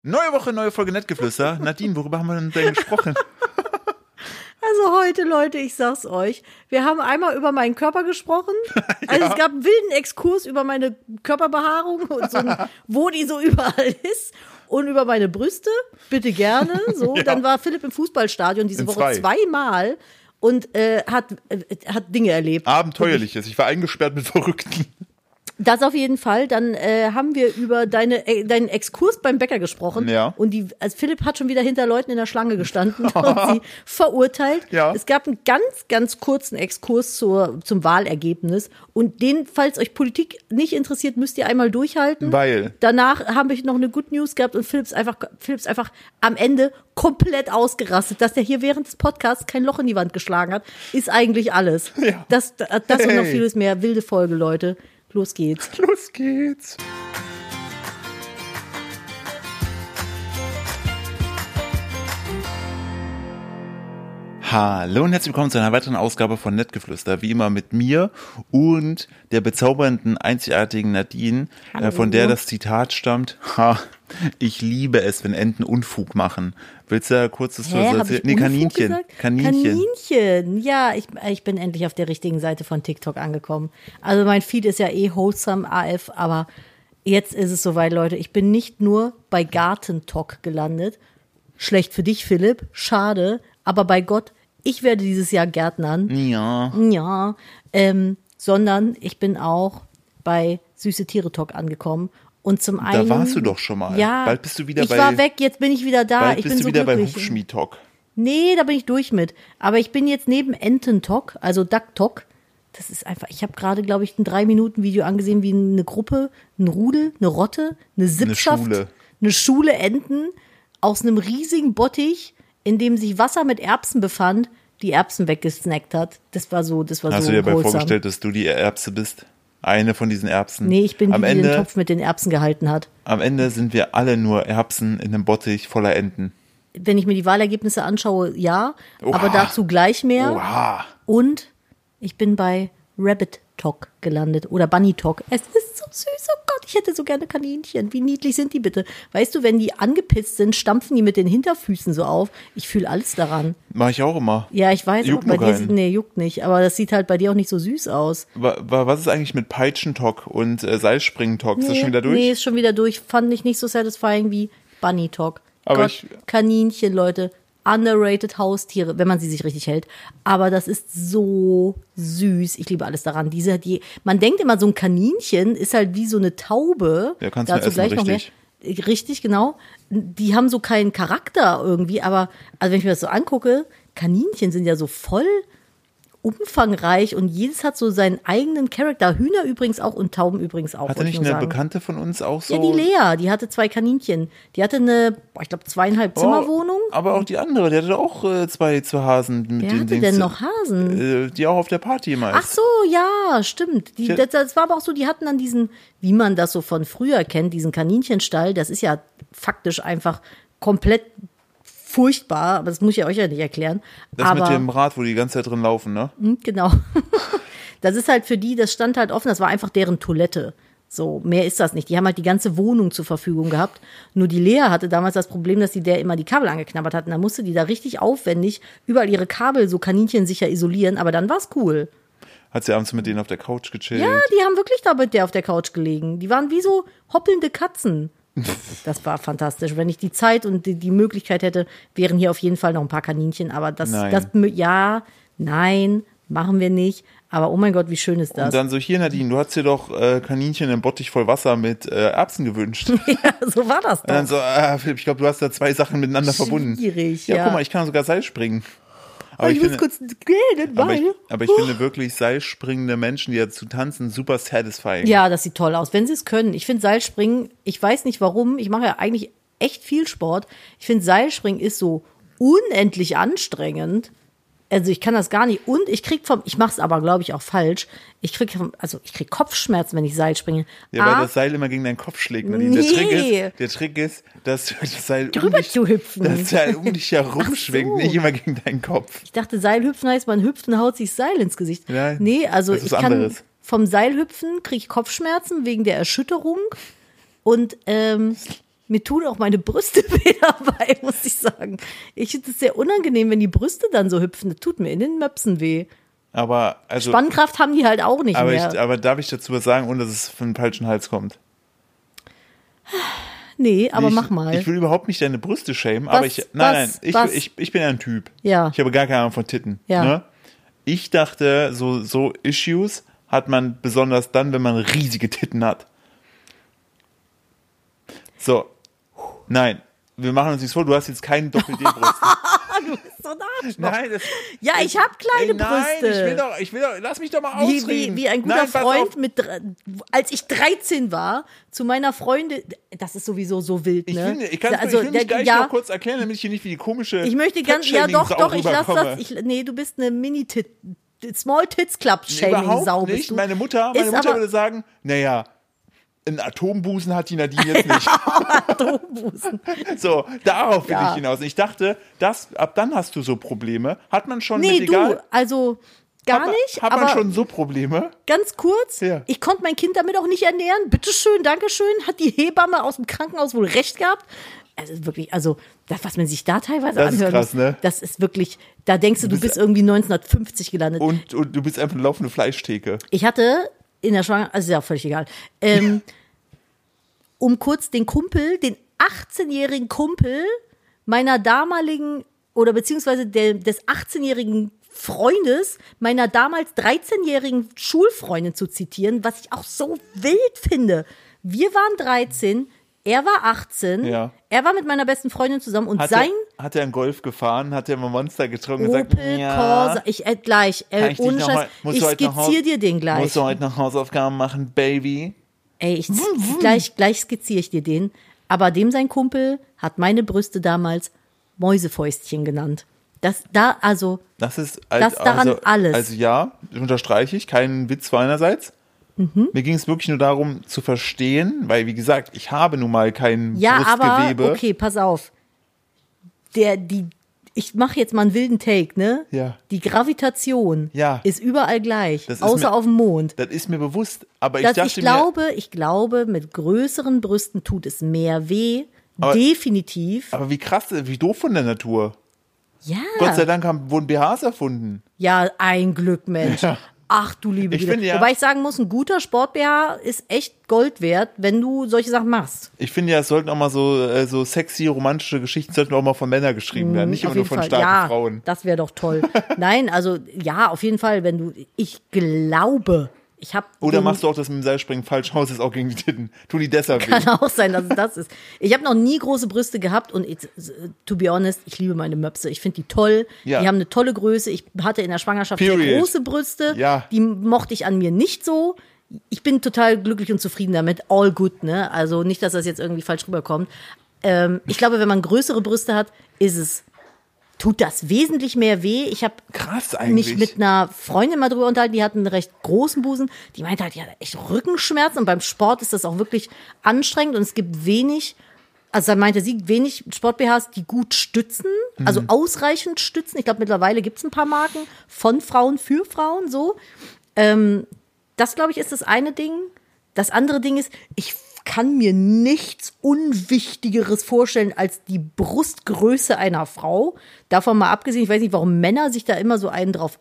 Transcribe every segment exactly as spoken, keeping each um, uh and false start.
Neue Woche, neue Folge Nettgeflüster. Nadine, worüber haben wir denn gesprochen? Also heute, Leute, ich sag's euch, wir haben einmal über meinen Körper gesprochen. Also ja. Es gab einen wilden Exkurs über meine Körperbehaarung und so, wo die so überall ist. Und über meine Brüste, bitte gerne. So, ja. Dann war Philipp im Fußballstadion diese In Woche frei. zweimal und äh, hat, äh, hat Dinge erlebt. Abenteuerliches. Ich war eingesperrt mit Verrückten. Das auf jeden Fall. Dann äh, haben wir über deine, äh, deinen Exkurs beim Bäcker gesprochen. Ja. Und die, also Philipp hat schon wieder hinter Leuten in der Schlange gestanden und sie verurteilt. Ja. Es gab einen ganz, ganz kurzen Exkurs zur, zum Wahlergebnis. Und den, falls euch Politik nicht interessiert, müsst ihr einmal durchhalten. Weil. Danach habe ich noch eine Good News gehabt und Philipp ist einfach, Philipp ist einfach am Ende komplett ausgerastet. Dass der hier während des Podcasts kein Loch in die Wand geschlagen hat, ist eigentlich alles. Ja. Das, das hey. Und noch vieles mehr. Wilde Folge, Leute. Los geht's. Los geht's. Hallo und herzlich willkommen zu einer weiteren Ausgabe von Nettgeflüster. Wie immer mit mir und der bezaubernden, einzigartigen Nadine, äh, von der das Zitat stammt. Ha, ich liebe es, wenn Enten Unfug machen. Willst du da kurz das erzählen? Nee, Kaninchen. Kaninchen. Kaninchen. Ja, ich, ich bin endlich auf der richtigen Seite von TikTok angekommen. Also mein Feed ist ja eh wholesome A F, aber jetzt ist es soweit, Leute. Ich bin nicht nur bei Gartentalk gelandet. Schlecht für dich, Philipp. Schade. Aber bei Gott, ich werde dieses Jahr Gärtnern. Ja. Ja. Ähm, sondern ich bin auch bei Süße Tiere Talk angekommen. Und zum einen. Da warst du doch schon mal. Ja. Bald bist du wieder ich bei. Ich war weg, jetzt bin ich wieder da. Bald ich bist bin du so wieder glücklich. bei Hufschmied-Talk. Nee, da bin ich durch mit. Aber ich bin jetzt neben Ententalk, also Duck-Talk. Das ist einfach, ich habe gerade, glaube ich, ein drei Minuten Video angesehen, wie eine Gruppe, ein Rudel, eine Rotte, eine Sippschaft, eine Schule, eine Schule Enten aus einem riesigen Bottich, in dem sich Wasser mit Erbsen befand, die Erbsen weggesnackt hat. Das war so, das war Hast so du dir dabei wholesome. vorgestellt, dass du die Erbse bist? Eine von diesen Erbsen? Nee, ich bin am die, die Ende, den Topf mit den Erbsen gehalten hat. Am Ende sind wir alle nur Erbsen in einem Bottich voller Enten. Wenn ich mir die Wahlergebnisse anschaue, ja. Oha. Aber dazu gleich mehr. Oha. Und ich bin bei Rabbit Talk gelandet oder Bunny Talk. Es ist so süß, oh Gott, ich hätte so gerne Kaninchen. Wie niedlich sind die bitte? Weißt du, wenn die angepisst sind, stampfen die mit den Hinterfüßen so auf. Ich fühle alles daran. Mach ich auch immer. Ja, ich weiß, Juckt aber bei nur dir, keinen. nee, juckt nicht. Aber das sieht halt bei dir auch nicht so süß aus. Wa- wa- Was ist eigentlich mit Peitschentalk und äh, Seilspringen-Talk? Ist das schon wieder durch? Nee, ist schon wieder durch. Fand ich nicht so satisfying wie Bunny Talk. Aber Gott, ich- Kaninchen, Leute. Underrated Haustiere, wenn man sie sich richtig hält. Aber das ist so süß. Ich liebe alles daran. Diese, die, man denkt immer, so ein Kaninchen ist halt wie so eine Taube. Ja, kannst du Dazu essen, gleich noch mehr. richtig. Richtig, genau. Die haben so keinen Charakter irgendwie, aber also wenn ich mir das so angucke, Kaninchen sind ja so voll umfangreich und jedes hat so seinen eigenen Charakter. Hühner übrigens auch und Tauben übrigens auch. Hatte nicht eine Bekannte von uns auch so? Ja, die Lea, die hatte zwei Kaninchen. Die hatte eine, boah, ich glaube, zweieinhalb Zimmerwohnung. Oh, aber auch die andere, die hatte auch äh, zwei, zwei Hasen. Mit Wer den hatte Dings, denn noch Hasen? Äh, die auch auf der Party immer Ach ist. so, ja, stimmt. Die, das, das war aber auch so, die hatten dann diesen, wie man das so von früher kennt, diesen Kaninchenstall. Das ist ja faktisch einfach komplett furchtbar, aber das muss ich euch ja nicht erklären. Das aber, mit dem Rad, wo die die ganze Zeit drin laufen, ne? Genau. Das ist halt für die, das stand halt offen, das war einfach deren Toilette. So, mehr ist das nicht. Die haben halt die ganze Wohnung zur Verfügung gehabt. Nur die Lea hatte damals das Problem, dass sie der immer die Kabel angeknabbert hat. Und dann musste die da richtig aufwendig überall ihre Kabel so kaninchensicher isolieren. Aber dann war's cool. Hat sie abends mit denen auf der Couch gechillt? Ja, die haben wirklich da mit der auf der Couch gelegen. Die waren wie so hoppelnde Katzen. Das war fantastisch. Wenn ich die Zeit und die, die Möglichkeit hätte, wären hier auf jeden Fall noch ein paar Kaninchen. Aber das, Nein. das, ja, nein, machen wir nicht. Aber oh mein Gott, wie schön ist das? Und dann so, hier Nadine, du hast dir doch äh, Kaninchen im Bottich voll Wasser mit äh, Erbsen gewünscht. Ja, so war das Und dann doch. so, ah, Philipp, ich glaube, du hast da zwei Sachen miteinander verbunden. Schwierig, ja. ja. Guck mal, ich kann sogar Seil springen. Aber ich, ich, muss finde, kurz gehen, aber, ich, weil... aber ich finde wirklich seilspringende Menschen, die dazu tanzen, super satisfying. Ja, das sieht toll aus, wenn sie es können. Ich finde Seilspringen, ich weiß nicht warum, ich mache ja eigentlich echt viel Sport. Ich finde Seilspringen ist so unendlich anstrengend. Also ich kann das gar nicht. Und ich krieg vom, ich mache es aber, glaube ich, auch falsch. Ich krieg vom, also ich krieg Kopfschmerzen, wenn ich Seil springe. Ja, weil Ah, das Seil immer gegen deinen Kopf schlägt, Nadine. Der, Nee. Trick ist, der Trick ist, dass du das Seil um Drüber dich, zu hüpfen. das Seil um dich herum schwingt, so. nicht immer gegen deinen Kopf. Ich dachte, Seilhüpfen heißt, man hüpft und haut sich das Seil ins Gesicht. Nein, nee, also das ist ich kann anderes. vom Seilhüpfen kriege ich Kopfschmerzen wegen der Erschütterung. Und ähm, Mir tun auch meine Brüste weh dabei, muss ich sagen. Ich finde es sehr unangenehm, wenn die Brüste dann so hüpfen. Das tut mir in den Möpsen weh. Aber also, Spannkraft haben die halt auch nicht aber mehr. Ich, aber darf ich dazu was sagen, ohne dass es von den falschen Hals kommt? Nee, aber ich, mach mal. Ich will überhaupt nicht deine Brüste schämen, Was, aber ich, nein, was, nein, ich, was? ich, ich bin ja ein Typ. Ja. Ich habe gar keine Ahnung von Titten. Ja. Ne? Ich dachte, so, so Issues hat man besonders dann, wenn man riesige Titten hat. So. Nein, wir machen uns nichts vor, du hast jetzt keine Doppel-D-Brüste. Du bist so ein Arschloch. Nein, das, Ja, ich habe kleine ey, nein, Brüste. ich will doch, ich will doch, lass mich doch mal Wie, ausreden. wie, wie ein guter Nein, pass Freund auf. mit, dr- als ich dreizehn war, zu meiner Freundin, das ist sowieso so wild, Ich, ne? finde, ich, kann's, also, ich will mich der- gleich ja, noch kurz erklären, damit ich hier nicht wie die komische ich möchte ganz, ja doch, Fettshaming-Sau doch, ich lass rüberkomme. das, ich, nee, du bist eine Mini-Tit, Small Tits Club Nee, Shaming-Sau überhaupt bist nicht. du. Meine Mutter, meine Ist Mutter aber- würde sagen, naja, einen Atombusen hat die Nadine jetzt nicht. Atombusen. So, darauf will Ja. ich hinaus. Ich dachte, das, ab dann hast du so Probleme. Hat man schon Nee, mit du, egal, also gar hat man, nicht, Hat aber man schon so Probleme? ganz kurz, Ja. ich konnte mein Kind damit auch nicht ernähren. Bitteschön, Dankeschön. Hat die Hebamme aus dem Krankenhaus wohl recht gehabt? Also wirklich, also das, was man sich da teilweise Das ist anhört, krass, ne? das ist wirklich, da denkst du, du bist irgendwie neunzehnhundertfünfzig gelandet. Und, und du bist einfach eine laufende Fleischtheke. Ich hatte in der Schwangerschaft, also ist ja völlig egal, ähm, um kurz den Kumpel, den achtzehnjährigen Kumpel meiner damaligen, oder beziehungsweise der, des achtzehnjährigen Freundes meiner damals dreizehnjährigen Schulfreundin zu zitieren, was ich auch so wild finde. Wir waren dreizehn, er war achtzehn, Ja. er war mit meiner besten Freundin zusammen und Hat sein er, hat er einen Golf gefahren? Hat er mal Monster getrunken und gesagt, Opel ja, Corsa, ich äh, gleich, kann äh, ich dich ohne noch Scheiß, mal- musst ich du heute nach Hause- skizziere dir den gleich. musst du heute noch Hausaufgaben machen, Baby? Ey, ich, gleich, gleich skizziere ich dir den. Aber dem sein Kumpel hat meine Brüste damals Mäusefäustchen genannt. Das da, also, Das ist Das daran also, alles. Also ja, unterstreiche ich, kein Witz meinerseits. Mhm. Mir ging es wirklich nur darum zu verstehen, weil wie gesagt, ich habe nun mal kein ja, aber, Brustgewebe. okay, pass auf. Der, die, ich mache jetzt mal einen wilden Take, ne? Ja. Die Gravitation Ja. ist überall gleich, Das ist außer mir- auf dem Mond. Das ist mir bewusst, aber ich Das, dachte ich glaube, mir, ich glaube, mit größeren Brüsten tut es mehr weh. Aber- Definitiv. aber wie krass, wie doof von der Natur. Ja. Gott sei Dank haben, wurden B Hs erfunden. Ja, ein Glück, Mensch. Ja. Ach du liebe Ich Güte. finde ja- Wobei ich sagen muss, ein guter Sport-B H ist echt Gold wert, wenn du solche Sachen machst. Ich finde ja, es sollten auch mal so, äh, so sexy, romantische Geschichten sollten auch mal von Männern geschrieben werden, nicht Auf immer nur jeden von Fall. starken Ja, Frauen. das wäre doch toll. Nein, also ja, auf jeden Fall, wenn du, ich glaube, ich habe Oder machst du auch das mit dem Seilspringen falsch aus, ist auch gegen die Titten. Tun die deshalb weh. Kann auch sein, dass es das ist. Ich habe noch nie große Brüste gehabt und it's, to be honest, ich liebe meine Möpse. Ich finde die toll. Ja. Die haben eine tolle Größe. Ich hatte in der Schwangerschaft sehr Period. große Brüste. Ja. Die mochte ich an mir nicht so. Ich bin total glücklich und zufrieden damit. All good, ne? Also nicht, dass das jetzt irgendwie falsch rüberkommt. Ähm, ich glaube, wenn man größere Brüste hat, ist es, tut das wesentlich mehr weh. Ich habe Krass eigentlich. mich mit einer Freundin mal drüber unterhalten, die hat einen recht großen Busen. Die meinte halt, die hat echt Rückenschmerzen und beim Sport ist das auch wirklich anstrengend und es gibt wenig, also da meinte sie, wenig Sport-B Hs, die gut stützen, also ausreichend stützen. Ich glaube, mittlerweile gibt es ein paar Marken von Frauen für Frauen so. Ähm, das, glaube ich, ist das eine Ding. Das andere Ding ist, ich kann mir nichts Unwichtigeres vorstellen als die Brustgröße einer Frau. Davon mal abgesehen, ich weiß nicht, warum Männer sich da immer so einen drauf.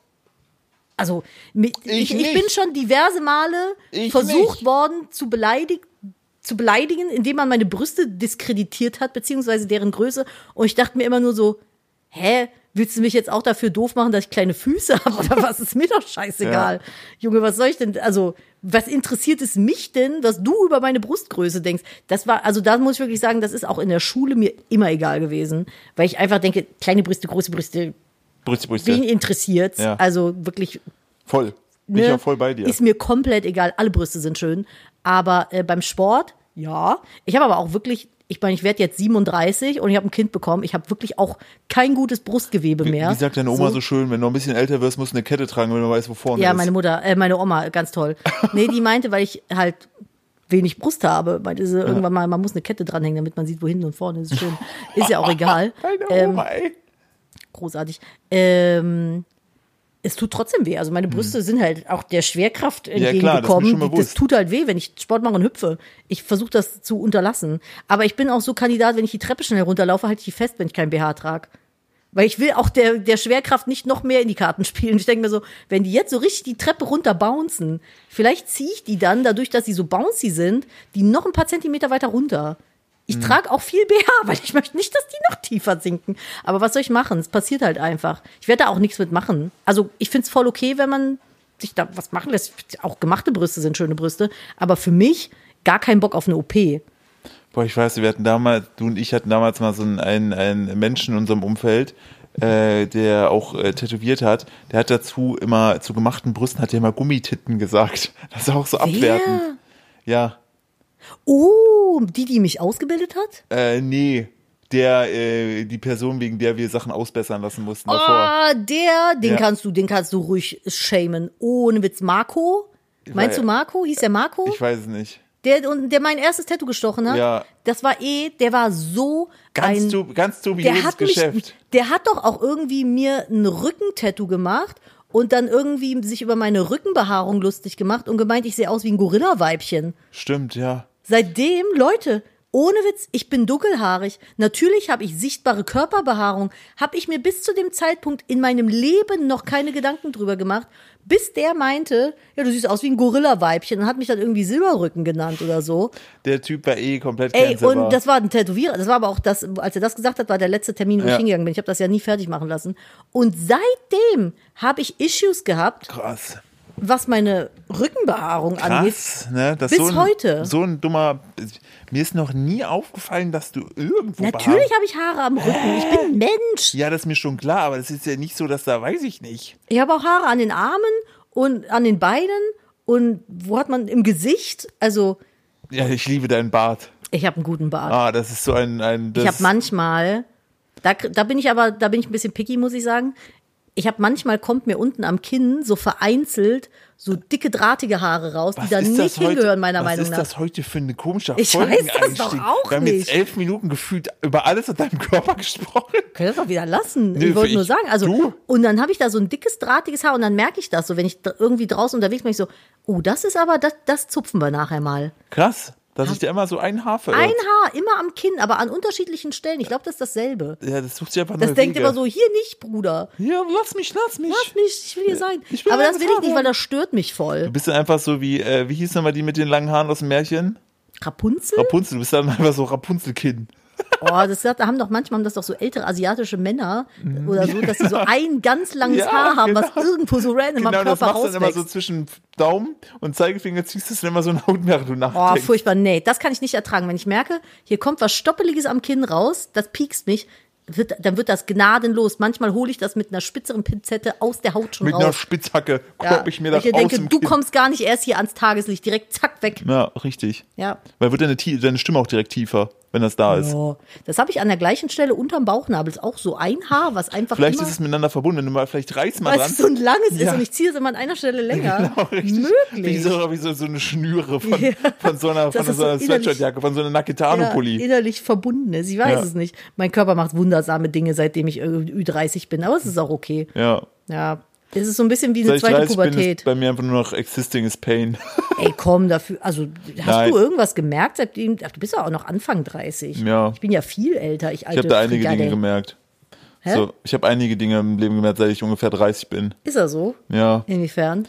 Also, mit, ich, Ich ich, bin nicht. schon diverse Male Ich versucht nicht. worden zu beleidigen, zu beleidigen, indem man meine Brüste diskreditiert hat, beziehungsweise deren Größe. Und ich dachte mir immer nur so, hä? Willst du mich jetzt auch dafür doof machen, dass ich kleine Füße habe oder was? Ist mir doch scheißegal. Ja. Junge, was soll ich denn, also, was interessiert es mich denn, was du über meine Brustgröße denkst? Das war, also da muss ich wirklich sagen, das ist auch in der Schule mir immer egal gewesen, weil ich einfach denke, kleine Brüste, große Brüste, Brüste, Brüste. wen interessiert's? Ja. Also wirklich, Voll. Bin ich ne, auch voll bei dir. ist mir komplett egal. Alle Brüste sind schön. Aber äh, beim Sport, ja. Ich habe aber auch wirklich, ich meine, ich werde jetzt siebenunddreißig und ich habe ein Kind bekommen. Ich habe wirklich auch kein gutes Brustgewebe mehr. Wie sagt deine Oma so, schön, wenn du ein bisschen älter wirst, musst du eine Kette tragen, wenn du weißt, wo vorne Ja, ist. meine Mutter, äh, meine Oma, ganz toll. Nee, die meinte, weil ich halt wenig Brust habe, meinte sie irgendwann mal, man muss eine Kette dranhängen, damit man sieht, wo hinten und vorne ist. Schön. Ist ja auch egal. Deine Ähm, Oma, ey. großartig. Ähm, es tut trotzdem weh. Also meine Brüste hm. sind halt auch der Schwerkraft entgegengekommen. Ja, klar, das, ist mir schon das tut halt weh, wenn ich Sport mache und hüpfe. Ich versuche das zu unterlassen. Aber ich bin auch so Kandidat, wenn ich die Treppe schnell runterlaufe, halte ich die fest, wenn ich kein B H trage. Weil ich will auch der, der Schwerkraft nicht noch mehr in die Karten spielen. Ich denke mir so, wenn die jetzt so richtig die Treppe runter bouncen, vielleicht ziehe ich die dann, dadurch, dass sie so bouncy sind, die noch ein paar Zentimeter weiter runter. Ich hm. trage auch viel B H, weil ich möchte nicht, dass die noch tiefer sinken. Aber was soll ich machen? Es passiert halt einfach. Ich werde da auch nichts mit machen. Also ich finde es voll okay, wenn man sich da was machen lässt. Auch gemachte Brüste sind schöne Brüste. Aber für mich gar keinen Bock auf eine O P. Boah, ich weiß, wir hatten damals, du und ich hatten damals mal so einen, einen, einen Menschen in unserem Umfeld, äh, der auch äh, tätowiert hat. Der hat dazu immer, zu gemachten Brüsten hat er immer Gummititten gesagt. Das ist auch so abwertend. Ja. Oh, die, die mich ausgebildet hat? Äh, nee. Der, äh, die Person, wegen der wir Sachen ausbessern lassen mussten oh, davor. der, den ja. kannst du, den kannst du ruhig shamen. Ohne Witz. Marco? Meinst du Marco? Hieß der Marco? Ich weiß es nicht. Der, der mein erstes Tattoo gestochen hat, ja. das war eh, der war so ganz ein... Du, ganz dubioses Geschäft. Mich, der hat doch auch irgendwie mir ein Rückentattoo gemacht und dann irgendwie sich über meine Rückenbehaarung lustig gemacht und gemeint, ich sehe aus wie ein Gorilla-Weibchen. Stimmt, ja. Seitdem, Leute, ohne Witz, ich bin dunkelhaarig. Natürlich habe ich sichtbare Körperbehaarung. Habe ich mir bis zu dem Zeitpunkt in meinem Leben noch keine Gedanken drüber gemacht, bis der meinte, ja, du siehst aus wie ein Gorilla-Weibchen und hat mich dann irgendwie Silberrücken genannt oder so. Der Typ war eh komplett Ey, cancelbar. und das war ein Tätowierer. Das war aber auch das, als er das gesagt hat, war der letzte Termin, wo ja. ich hingegangen bin. Ich habe das ja nie fertig machen lassen. Und seitdem habe ich Issues gehabt. Krass. Was meine Rückenbehaarung Krass, angeht. Ne? Das bis so ein, heute. So ein dummer. Mir ist noch nie aufgefallen, dass du irgendwo. Natürlich habe ich Haare am Rücken. Ich bin Mensch. Ja, das ist mir schon klar, aber das ist ja nicht so, dass da weiß ich nicht. Ich habe auch Haare an den Armen und an den Beinen und wo hat man im Gesicht? Also. Ja, ich liebe deinen Bart. Ich habe einen guten Bart. Ah, das ist so ein. ein ich habe manchmal. Da, da bin ich aber, da bin ich ein bisschen picky, muss ich sagen. Ich habe manchmal, kommt mir unten am Kinn so vereinzelt so dicke, drahtige Haare raus, was die da nicht hingehören, meiner Meinung nach. Was ist das heute für eine komische Ich weiß das doch auch Wir haben nicht. jetzt elf Minuten gefühlt über alles an deinem Körper gesprochen. Können das doch wieder lassen. Nee, ich wollte ich, nur sagen, also du? Und dann habe ich da so ein dickes, drahtiges Haar und dann merke ich das so, wenn ich irgendwie draußen unterwegs bin, ich so, oh, das ist aber, das, das zupfen wir nachher mal. Krass. Dass ich dir immer so ein Haar verirrt. Ein Haar, immer am Kinn, aber an unterschiedlichen Stellen. Ich glaube, das ist dasselbe. Ja, das sucht sich einfach Das denkt Wege. immer so, hier nicht, Bruder. Ja, lass mich, lass mich. Lass mich, ich will hier sein. Ich will aber das will ich Haare. nicht, weil das stört mich voll. Du bist dann einfach so wie, äh, wie hieß nochmal die mit den langen Haaren aus dem Märchen? Rapunzel? Rapunzel, du bist dann einfach so Rapunzelkinn. Oh, das da haben doch manchmal haben das doch so ältere asiatische Männer oder so, dass sie so ein ganz langes Ja, Haar haben, genau. was irgendwo so random am Genau, Körper das machst du rauswächst. dann immer so zwischen Daumen und Zeigefinger, ziehst du es dann immer so nach unten, während du Oh, nachdenkst. furchtbar, nee, das kann ich nicht ertragen. Wenn ich merke, hier kommt was Stoppeliges am Kinn raus, das piekst mich, wird, dann wird das gnadenlos. Manchmal hole ich das mit einer spitzeren Pinzette aus der Haut schon Mit raus. einer Spitzhacke Ja, klopp ich mir das weil ich aus denke, dem du Kinn. kommst gar nicht erst hier ans Tageslicht, direkt zack, weg. Ja, richtig. Ja. Weil wird deine, deine Stimme auch direkt tiefer, wenn das da ist. Oh, das habe ich an der gleichen Stelle unterm Bauchnabel. Ist auch so ein Haar, was einfach Vielleicht immer, ist es miteinander verbunden, wenn du mal vielleicht reißt mal weil dran. es so ein langes ist Ja. und ich ziehe es immer an einer Stelle länger. Genau, richtig. Wie Möglich. so, wie so, so eine Schnüre von, Ja. von so einer, von Das ist so einer so innerlich- Sweatshirtjacke, von so einer Ja, Naketano-Pulli. innerlich verbunden ist. Ich weiß Ja. es nicht. Mein Körper macht wundersame Dinge, seitdem ich Ü dreißig bin, aber es ist auch okay. Ja. Ja, es ist so ein bisschen wie eine Seit ich zweite dreißig bin, Pubertät. ist bei mir einfach nur noch Existing is Pain. Ey, komm, dafür, also hast Nein. du irgendwas gemerkt, seitdem, ach, du bist ja auch noch Anfang dreißig. Ja. Ich bin ja viel älter, ich Ich alte habe da einige Frikadelle. Dinge gemerkt. Hä? So, ich habe einige Dinge im Leben gemerkt, seit ich ungefähr dreißig bin. Ist er so? Ja. Inwiefern?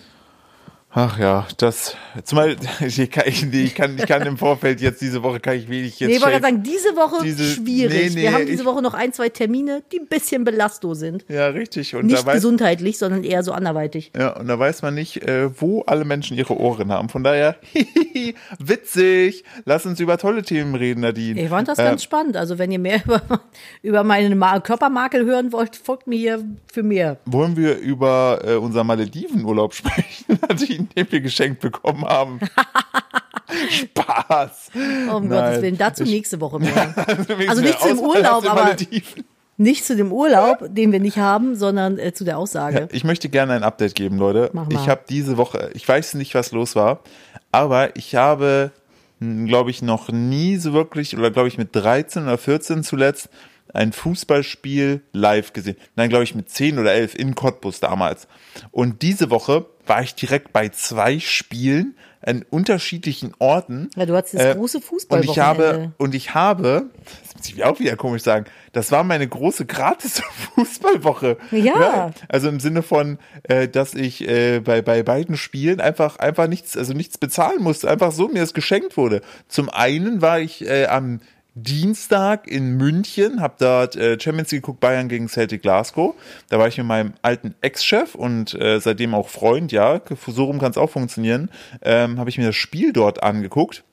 Ach ja, das. Zumal ich kann, ich, nee, ich kann, ich kann im Vorfeld jetzt diese Woche kann ich wenig jetzt. Nee, ich wollte shake- gerade sagen, diese Woche diese- schwierig. nee, nee, Wir haben diese ich- Woche noch ein, zwei Termine, die ein bisschen belasto sind. Ja, richtig. Und Nicht da weiß, gesundheitlich, sondern eher so anderweitig. ja, und da weiß man nicht, äh, wo alle Menschen ihre Ohren haben. Von daher, witzig. Lass uns über tolle Themen reden, Nadine. Ich fand das Äh, ganz spannend. Also wenn ihr mehr über, über meine Ma- Körpermakel hören wollt, folgt mir hier für mehr. Wollen wir über äh, unser Maledivenurlaub sprechen, Nadine, den wir geschenkt bekommen haben? Spaß. Oh, um Nein. Gottes Willen, dazu nächste Woche mehr. Also nicht mehr zu dem aus- Urlaub, aus den aber Malediven. nicht zu dem Urlaub, den wir nicht haben, sondern äh, zu der Aussage. Ich möchte gerne ein Update geben, Leute. Mach mal. Ich habe diese Woche, ich weiß nicht, was los war, aber ich habe, glaube ich, noch nie so wirklich, oder glaube ich mit dreizehn oder vierzehn zuletzt, ein Fußballspiel live gesehen. Nein, glaube ich mit zehn oder elf in Cottbus damals. Und diese Woche war ich direkt bei zwei Spielen an unterschiedlichen Orten. Ja, du hattest das äh, große Fußballwochenende. Und ich habe, und ich habe, das muss ich auch wieder komisch sagen, das war meine große gratis Fußballwoche. Ja. ja. Also im Sinne von, äh, dass ich äh, bei bei beiden Spielen einfach einfach nichts, also nichts bezahlen musste, einfach so mir das geschenkt wurde. Zum einen war ich äh, am Dienstag in München, hab dort äh, Champions League geguckt, Bayern gegen Celtic Glasgow. Da war ich mit meinem alten Ex-Chef und äh, seitdem auch Freund, ja, so rum kann es auch funktionieren, ähm, habe ich mir das Spiel dort angeguckt.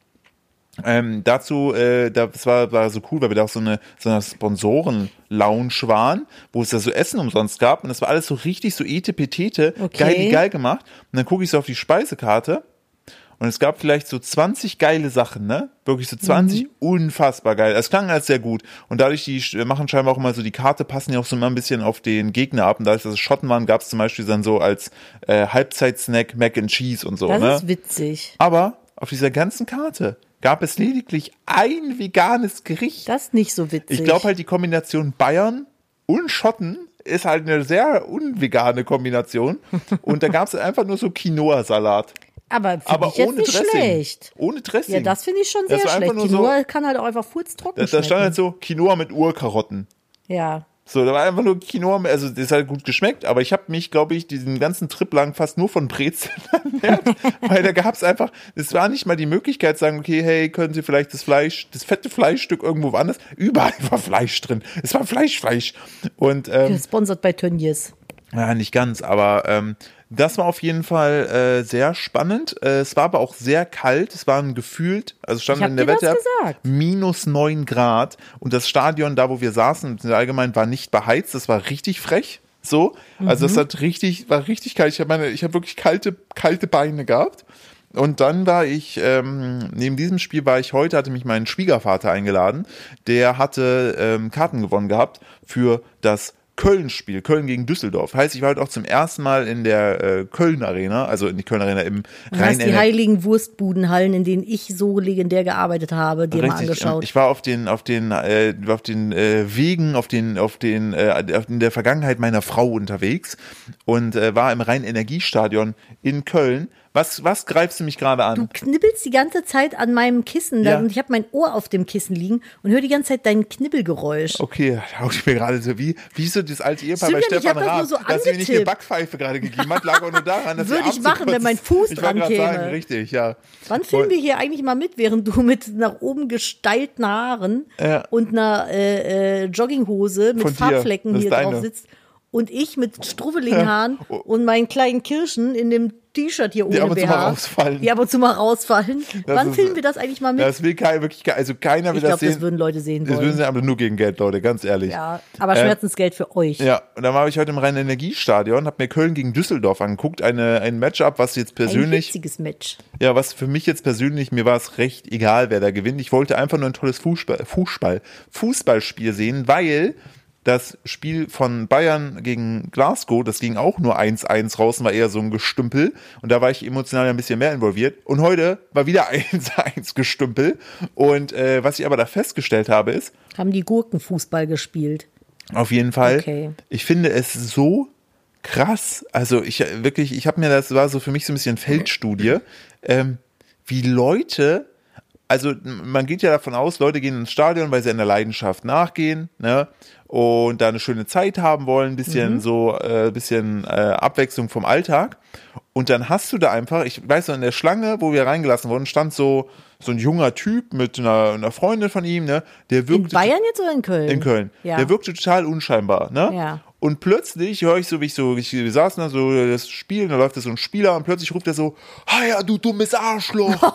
Ähm, dazu, äh, das war, war so cool, weil wir da auch so eine, so eine Sponsoren-Lounge waren, wo es da so Essen umsonst gab und das war alles so richtig so etepetete, okay. geil, geil gemacht. Und dann gucke ich so auf die Speisekarte und es gab vielleicht so zwanzig geile Sachen, ne? Wirklich so zwanzig mhm. unfassbar geil. Es klang alles sehr gut. Und dadurch, die machen scheinbar auch immer so, die Karte passen ja auch so immer ein bisschen auf den Gegner ab. Und dadurch, dass es Schotten waren, gab es zum Beispiel dann so als äh, Halbzeitsnack Mac and Cheese und so. Das ne? ist witzig. Aber auf dieser ganzen Karte gab es lediglich ein veganes Gericht. Das ist nicht so witzig. Ich glaube halt, die Kombination Bayern und Schotten ist halt eine sehr unvegane Kombination. Und da gab es einfach nur so Quinoa-Salat. Aber finde ich jetzt nicht Dressing. schlecht. Ohne Dressing. Ja, das finde ich schon sehr schlecht. Quinoa so, kann halt auch einfach furztrocken da, da stand halt so Quinoa mit Urkarotten. Ja. So, da war einfach nur Quinoa, also das ist halt gut geschmeckt, aber ich habe mich, glaube ich, diesen ganzen Trip lang fast nur von Brezeln ernährt, weil da gab es einfach, es war nicht mal die Möglichkeit zu sagen, okay, hey, können Sie vielleicht das Fleisch, das fette Fleischstück irgendwo woanders, überall war Fleisch drin, es war Fleisch, Fleisch. Und, ähm, gesponsert bei Tönnies. Ja, nicht ganz, aber ähm, das war auf jeden Fall äh, sehr spannend. Äh, es war aber auch sehr kalt. Es waren gefühlt, also stand in der Wetter minus neun Grad und das Stadion, da wo wir saßen, allgemein war nicht beheizt. Das war richtig frech. So, also es mhm. hat richtig, war richtig kalt. Ich habe meine, ich habe wirklich kalte, kalte Beine gehabt. Und dann war ich, ähm, neben diesem Spiel war ich heute, hatte mich mein Schwiegervater eingeladen. Der hatte ähm, Karten gewonnen gehabt für das Köln-Spiel, Köln gegen Düsseldorf. Heißt, ich war heute auch zum ersten Mal in der äh, Köln-Arena, also in die Köln-Arena im Rhein. Die heiligen Wurstbudenhallen, in denen ich so legendär gearbeitet habe, dir mal angeschaut. Ich war auf den, auf den, äh, auf den äh, Wegen, auf den, auf den, äh, in der Vergangenheit meiner Frau unterwegs und äh, war im Rhein-Energiestadion in Köln. Was, was greifst du mich gerade an? Du knibbelst die ganze Zeit an meinem Kissen ja. und ich habe mein Ohr auf dem Kissen liegen und höre die ganze Zeit dein Knibbelgeräusch. Okay, da hau ich mir gerade so wie, wie so das alte Ehepaar bei Stefan Raab, so dass sie mir nicht eine Backpfeife gerade gegeben hat, lag auch nur daran, dass würde ich machen, so wenn mein Fuß dran käme. Ich wollte gerade sagen, richtig, ja. Wann filmen wir hier eigentlich mal mit, während du mit nach oben gesteilten Haaren ja. und einer äh, äh, Jogginghose mit Farbflecken hier deine. drauf sitzt und ich mit strubbeligen Haaren ja. und meinen kleinen Kirschen in dem T-Shirt hier ohne die ab und B H. zu mal rausfallen. Die ab und zu mal rausfallen. Das Wann ist, filmen wir das eigentlich mal mit? Das will keiner, wirklich, also keiner will ich glaub, das sehen. Das würden Leute sehen wollen. Das würden sie aber nur gegen Geld, Leute, ganz ehrlich. Ja, aber Schmerzensgeld äh, für euch. Ja, und dann war ich heute im Rhein-Energiestadion, habe mir Köln gegen Düsseldorf angeguckt, eine, ein Matchup, was jetzt persönlich... Ein witziges Match. Ja, was für mich jetzt persönlich, mir war es recht egal, wer da gewinnt. Ich wollte einfach nur ein tolles Fußball, Fußball, Fußballspiel sehen, weil... Das Spiel von Bayern gegen Glasgow, das ging auch nur eins eins raus, war eher so ein Gestümpel. Und da war ich emotional ein bisschen mehr involviert. Und heute war wieder eins eins Gestümpel. Und äh, was ich aber da festgestellt habe, ist... Haben die Gurken Fußball gespielt? Auf jeden Fall. Okay. Ich finde es so krass. Also ich wirklich, ich habe mir, das war so für mich so ein bisschen Feldstudie, ähm, wie Leute... Also man geht ja davon aus, Leute gehen ins Stadion, weil sie einer Leidenschaft nachgehen, ne, und da eine schöne Zeit haben wollen, bisschen mhm. so, äh, bisschen äh, Abwechslung vom Alltag. Und dann hast du da einfach, ich weiß noch, in der Schlange, wo wir reingelassen wurden, stand so so ein junger Typ mit einer, einer Freundin von ihm, ne, der wirkte... In Bayern jetzt oder in Köln? In Köln. Ja. Der wirkte total unscheinbar, ne? Ja. Und plötzlich höre ich so, wie ich so, ich, wir saßen da so, das Spiel, da läuft da so ein Spieler und plötzlich ruft er so, ja, du dummes Arschloch.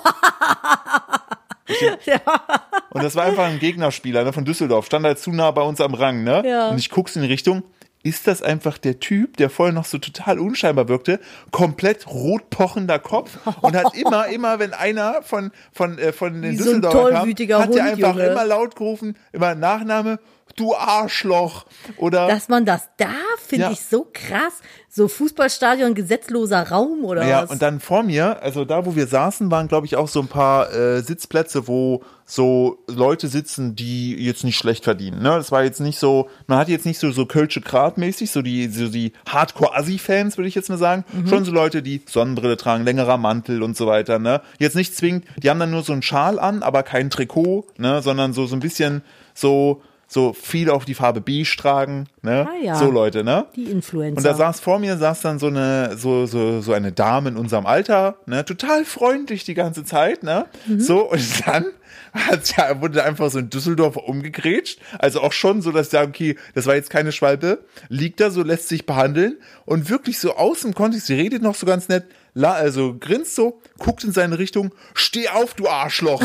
Ja. Und das war einfach ein Gegnerspieler, ne, von Düsseldorf, stand halt zu nah bei uns am Rang, ne? Ja. Und ich guck's in die Richtung, ist das einfach der Typ, der vorher noch so total unscheinbar wirkte, komplett rot pochender Kopf und hat immer, immer, wenn einer von, von, äh, von den Wie so ein Düsseldorfer kam, tollwütiger hat der Hund, einfach Junge. immer laut gerufen, immer Nachname, du Arschloch. Oder dass man das darf, finde Ja. ich so krass. So Fußballstadion, gesetzloser Raum oder Ja, was? und dann vor mir, also da, wo wir saßen, waren, glaube ich, auch so ein paar äh, Sitzplätze, wo so Leute sitzen, die jetzt nicht schlecht verdienen. Ne? Das war jetzt nicht so, man hat jetzt nicht so so Kölsche Grat-mäßig, so die, so die Hardcore-Assi-Fans, würde ich jetzt mal sagen. Mhm. Schon so Leute, die Sonnenbrille tragen, längerer Mantel und so weiter. Ne? Jetzt nicht zwingend, die haben dann nur so einen Schal an, aber kein Trikot, ne? Sondern so, so ein bisschen so, so viel auf die Farbe beige tragen. Ne? Ah, ja. So Leute, ne? Die Influencer. Und da saß vor mir, saß dann so eine, so, so, so eine Dame in unserem Alter, ne, total freundlich die ganze Zeit, ne, Mhm. so, und dann hat ja, wurde einfach so ein Düsseldorfer umgegrätscht, also auch schon so, dass ich sage, okay, das war jetzt keine Schwalbe, liegt da so, lässt sich behandeln und wirklich so aus dem Kontext, sie redet noch so ganz nett, la, also grinst so, guckt in seine Richtung, steh auf, du Arschloch.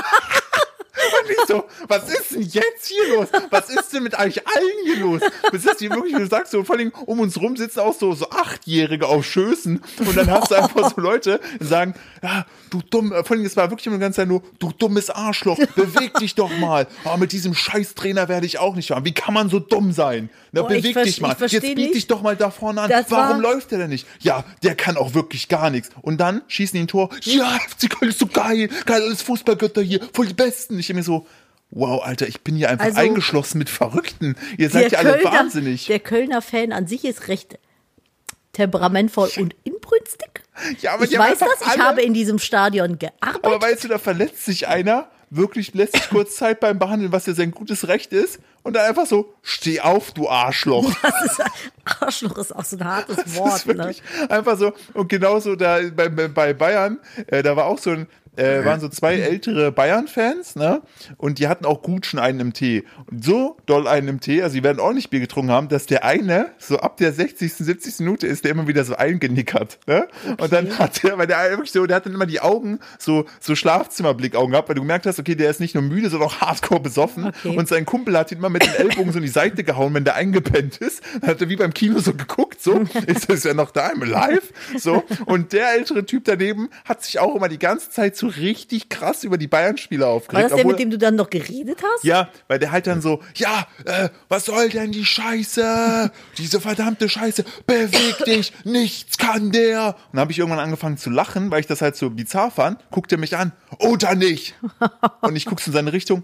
Und ich so, was ist denn jetzt hier los? Was ist denn mit euch allen hier los? Das ist hier wirklich, wie du sagst, so vor allem um uns rum sitzen auch so, so Achtjährige auf Schößen und dann hast du einfach so Leute, die sagen, ja, du dumm, vor allem, es war wirklich immer die ganze Zeit nur, du dummes Arschloch, beweg dich doch mal. Oh, mit diesem Scheißtrainer werde ich auch nicht fahren. Wie kann man so dumm sein? Na, Boah, ich beweg ver- dich mal. ich versteh Jetzt biet nicht. dich doch mal da vorne an. Das Warum war- läuft der denn nicht? Ja, der kann auch wirklich gar nichts. Und dann schießen die ein Tor. Ja, F C Köln ist so geil. Geil, alles Fußballgötter hier. Voll die Besten. Ich bin mir so, wow, Alter, ich bin hier einfach Also, eingeschlossen mit Verrückten. Ihr seid ja alle wahnsinnig. Der Kölner Fan an sich ist recht temperamentvoll und inbrünstig. Ja, aber Ich die haben weiß einfach das, ich alle- habe in diesem Stadion gearbeitet. Aber weißt du, da verletzt sich einer, wirklich lässt sich kurz Zeit beim Behandeln, was ja sein gutes Recht ist. Und dann einfach so, steh auf, du Arschloch. Das ist, Arschloch ist auch so ein hartes Das Wort. ist wirklich einfach so. Und genauso da bei, bei Bayern, äh, da war auch so ein, äh, waren so zwei ältere Bayern-Fans, ne? Und die hatten auch gut schon einen im Tee. Und so doll einen im Tee, also die werden ordentlich Bier getrunken haben, dass der eine, so ab der sechzigsten, siebzigsten Minute ist der immer wieder so eingenickert, ne? Okay. Und dann hat der, weil der wirklich so, der hat dann immer die Augen, so, so Schlafzimmerblickaugen gehabt, weil du gemerkt hast, okay, der ist nicht nur müde, sondern auch hardcore besoffen. Okay. Und sein Kumpel hat ihn immer mit den Ellbogen so in die Seite gehauen, wenn der eingepennt ist. Dann hat er wie beim Kino so geguckt, so, ist das ja noch da im Live? So. Und der ältere Typ daneben hat sich auch immer die ganze Zeit so richtig krass über die Bayern-Spieler War aufgeregt. das der, obwohl- mit dem du dann noch geredet hast? ja, weil der halt dann so, ja, äh, was soll denn die Scheiße? Diese verdammte Scheiße, beweg dich, nichts kann der. Und dann habe ich irgendwann angefangen zu lachen, weil ich das halt so bizarr fand. Guckt er mich an, oder nicht? Und ich guck's in seine Richtung,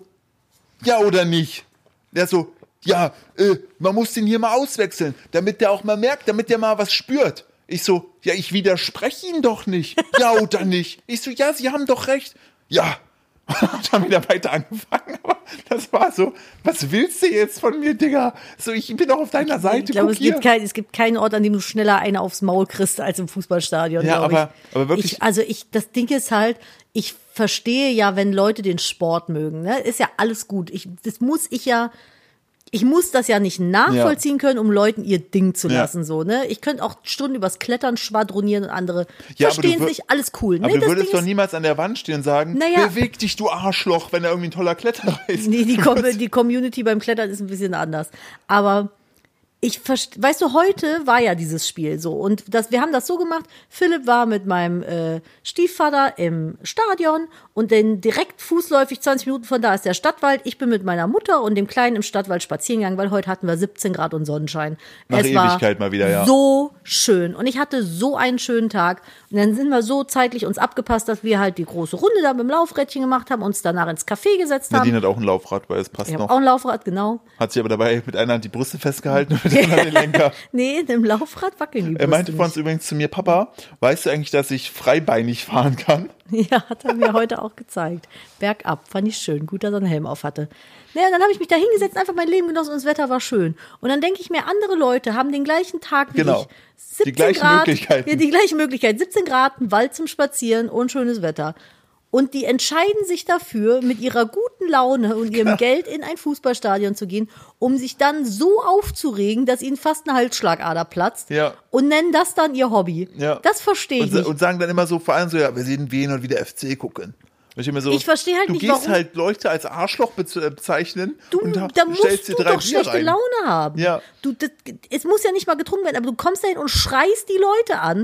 ja oder nicht? Der so, ja, äh, man muss den hier mal auswechseln, damit der auch mal merkt, damit der mal was spürt. Ich so, ja, ich widerspreche ihn doch nicht. Ja oder nicht? Ich so, ja, Sie haben doch recht. Ja. Und dann wieder weiter angefangen. Aber das war so, was willst du jetzt von mir, Digga? So, ich bin doch auf deiner Seite. Ich glaube, guck es gibt, hier. kein, es gibt keinen Ort, an dem du schneller eine aufs Maul kriegst als im Fußballstadion. Ja, glaub aber- ich. aber wirklich- Ich, also ich, das Ding ist halt, ich verstehe ja, wenn Leute den Sport mögen, ne, ist ja alles gut. Ich, das muss ich ja, ich muss das ja nicht nachvollziehen können, um Leuten ihr Ding zu Ja. lassen, so, ne. Ich könnte auch Stunden übers Klettern schwadronieren und andere Ja, aber verstehen du wür- sich, alles cool. Aber nee, du das würdest Ding doch ist, niemals an der Wand stehen und sagen, Naja. beweg dich, du Arschloch, wenn er irgendwie ein toller Kletterer ist. Nee, die, Com die Community beim Klettern ist ein bisschen anders. Aber ich verstehe, weißt du, heute war ja dieses Spiel so. Und das, wir haben das so gemacht, Philipp war mit meinem äh, Stiefvater im Stadion und dann direkt fußläufig zwanzig Minuten von da ist der Stadtwald. Ich bin mit meiner Mutter und dem Kleinen im Stadtwald spazieren gegangen, weil heute hatten wir siebzehn Grad und Sonnenschein. Nach es war Ewigkeit mal wieder, ja. so schön. Und ich hatte so einen schönen Tag. Und dann sind wir so zeitlich uns abgepasst, dass wir halt die große Runde da mit dem Laufrädchen gemacht haben, uns danach ins Café gesetzt haben. Nadine hat auch ein Laufrad, weil es passt Ich habe noch. auch ein Laufrad, genau. Hat sie aber dabei mit einer Hand die Brüste festgehalten und mit der anderen den Lenker. Nee, in dem Laufrad wackeln die Er meinte Brüste von uns übrigens zu mir, Papa, weißt du eigentlich, dass ich freibeinig fahren kann? nicht. Ja, hat er mir heute auch gezeigt. Bergab, fand ich schön. Gut, dass er einen Helm auf hatte. Naja, dann habe ich mich da hingesetzt, einfach mein Leben genossen und das Wetter war schön. Und dann denke ich mir, andere Leute haben den gleichen Tag wie Genau. ich. siebzehn Die gleichen Grad, Möglichkeiten. Ja, die gleichen Möglichkeiten. siebzehn Grad, ein Wald zum Spazieren und schönes Wetter. Und die entscheiden sich dafür, mit ihrer guten Laune und ihrem Geld in ein Fußballstadion zu gehen, um sich dann so aufzuregen, dass ihnen fast eine Halsschlagader platzt. Ja. Und nennen das dann ihr Hobby. Ja. Das verstehe ich Und, nicht. und sagen dann immer so, vor allem so, ja, wir sehen wen und wie der F C gucken. Und ich immer so, Ich verstehe halt du nicht, gehst warum- halt Leute als Arschloch bez- äh, bezeichnen Du, und ha- da musst stellst dir du drei doch Bier schlechte rein. Laune haben. Ja. Du, das, es muss ja nicht mal getrunken werden, aber du kommst dahin und schreist die Leute an. Ja.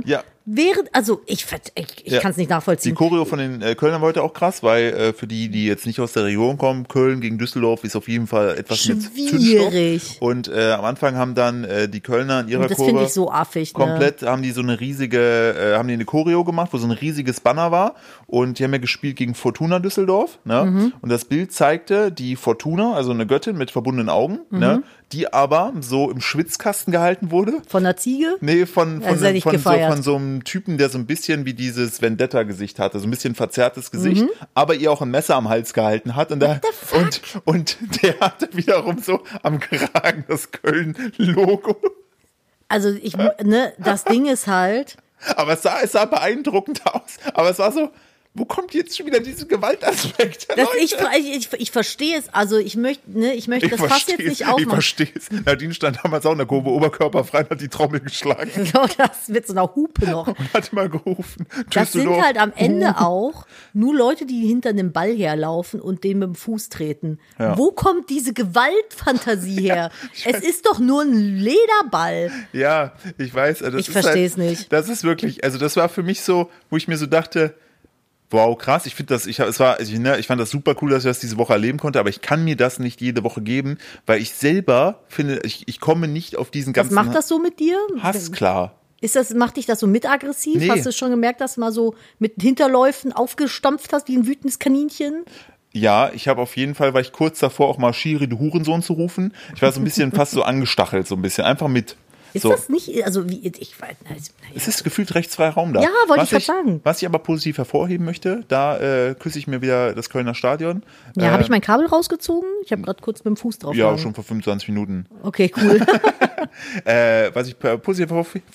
während, also ich, ich, ich Ja. kann es nicht nachvollziehen. Die Choreo von den äh, Kölnern war heute auch krass, weil äh, für die, die jetzt nicht aus der Region kommen, Köln gegen Düsseldorf ist auf jeden Fall etwas mit Schwierig. Zündstoff. Und äh, am Anfang haben dann äh, die Kölner in ihrer Und das Chore finde ich so affig. komplett, Ne? haben die so eine riesige, äh, haben die eine Choreo gemacht, wo so ein riesiges Banner war. Und die haben ja gespielt gegen Fortuna Düsseldorf. Ne? Mhm. Und das Bild zeigte die Fortuna, also eine Göttin mit verbundenen Augen, Mhm. ne? Die aber so im Schwitzkasten gehalten wurde. Von der Ziege? Nee, von, von, Also hätte ich von, so, gefeiert. von so einem Typen, der so ein bisschen wie dieses Vendetta-Gesicht hatte, so ein bisschen verzerrtes Gesicht, Mhm. aber ihr auch ein Messer am Hals gehalten hat. Und, da, und, und der hatte wiederum so am Kragen das Köln-Logo. Also ich, ne, das Ding ist halt, Aber es sah, es sah beeindruckend aus. Aber es war so, wo kommt jetzt schon wieder dieser Gewaltaspekt? dass ich, ich, ich, ich verstehe es, also ich möchte, ne, ich möchte das Fass jetzt nicht Ich aufmachen. verstehe es. Nadine stand damals auch in der Kurve oberkörperfrei und hat die Trommel geschlagen Genau, das mit so einer Hupe noch. und hat immer gerufen. Das sind Düsseldorf. halt am Ende auch nur Leute, die hinter einem Ball herlaufen und den mit dem Fuß treten. Ja. Wo kommt diese Gewaltfantasie her? Es ist doch nur ein Lederball. Ja, ich weiß. Das Ich ist verstehe halt, es nicht. Das ist wirklich, also das war für mich so, wo ich mir so dachte, wow, krass, ich finde das, ich, es war, ich, ne, ich fand das super cool, dass ich das diese Woche erleben konnte, aber ich kann mir das nicht jede Woche geben, weil ich selber finde, ich, ich komme nicht auf diesen Was ganzen macht das so mit dir? Hass klar. Ist das, macht dich das so mitaggressiv? Nee. Hast du schon gemerkt, dass du mal so mit Hinterläufen aufgestampft hast wie ein wütendes Kaninchen? Ja, ich habe auf jeden Fall, war ich kurz davor, auch mal Schiri, du Hurensohn zu rufen. Ich war so ein bisschen fast so angestachelt, so ein bisschen, einfach mit. Ist so. das nicht, also wie, ich weiß, naja. Es ist gefühlt rechtsfreier Raum da. Ja, wollte Was ich grad sagen. Was ich aber positiv hervorheben möchte, da äh, küsse ich mir wieder das Kölner Stadion. Ja, äh, habe ich mein Kabel rausgezogen? Ich habe gerade kurz mit dem Fuß drauf. Ja, gehangen. schon vor fünfundzwanzig Minuten. Okay, cool. Äh, was ich positiv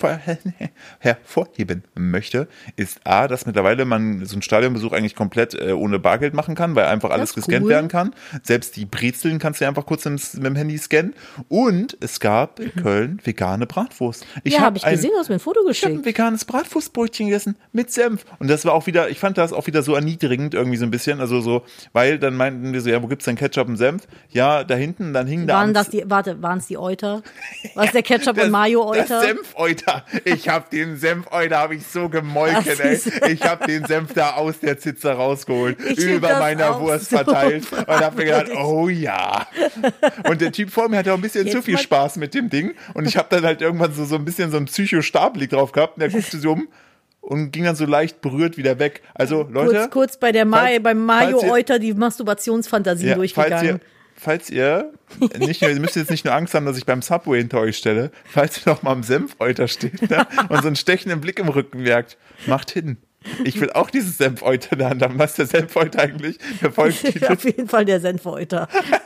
hervorheben möchte, ist A, dass mittlerweile man so einen Stadionbesuch eigentlich komplett äh, ohne Bargeld machen kann, weil einfach alles ist gescannt cool. werden kann. Selbst die Brezeln kannst du ja einfach kurz mit, mit dem Handy scannen. Und es gab in Köln vegane Bratwurst. Ich ja, hab habe ich ein- gesehen, du hast mir ein Foto Ich habe ein geschickt. veganes Bratwurstbrötchen gegessen mit Senf. Und das war auch wieder, ich fand das auch wieder so erniedrigend irgendwie so ein bisschen. Also so, weil dann meinten wir so, ja, wo gibt's denn Ketchup und Senf? Ja, da hinten, dann hing da Waren am das die, warte, waren es die Euter? Was der Ketchup und Mayo Das Euter? Senf-Euter. Ich hab den Senf-Euter, habe ich so gemolken, Das ey. ist- Ich hab den Senf da aus der Zitze rausgeholt, Ich find über das meiner auch Wurst so verteilt und hab mir gedacht, fragwürdig. oh ja. Und der Typ vor mir hatte auch ein bisschen Jetzt zu viel mal- Spaß mit dem Ding und ich hab dann halt irgendwann so, so ein bisschen so einen Psycho-Starblick drauf gehabt und der guckte so um und ging dann so leicht berührt wieder weg. Also, Leute. Kurz, kurz bei der Mai, falls- beim Mayo falls ihr- Euter die Masturbationsfantasie Ja, falls ihr, durchgegangen. falls ihr nicht nur, ihr müsst jetzt nicht nur Angst haben, dass ich beim Subway hinter euch stelle, falls ihr noch mal am Senfeuter steht, ne, und so einen stechenden Blick im Rücken merkt, macht hin. Ich will auch dieses Senfeuter in der Hand haben. Was ist der Senfeuter eigentlich? Der Folgetitel. Auf jeden Fall der Senfeuter.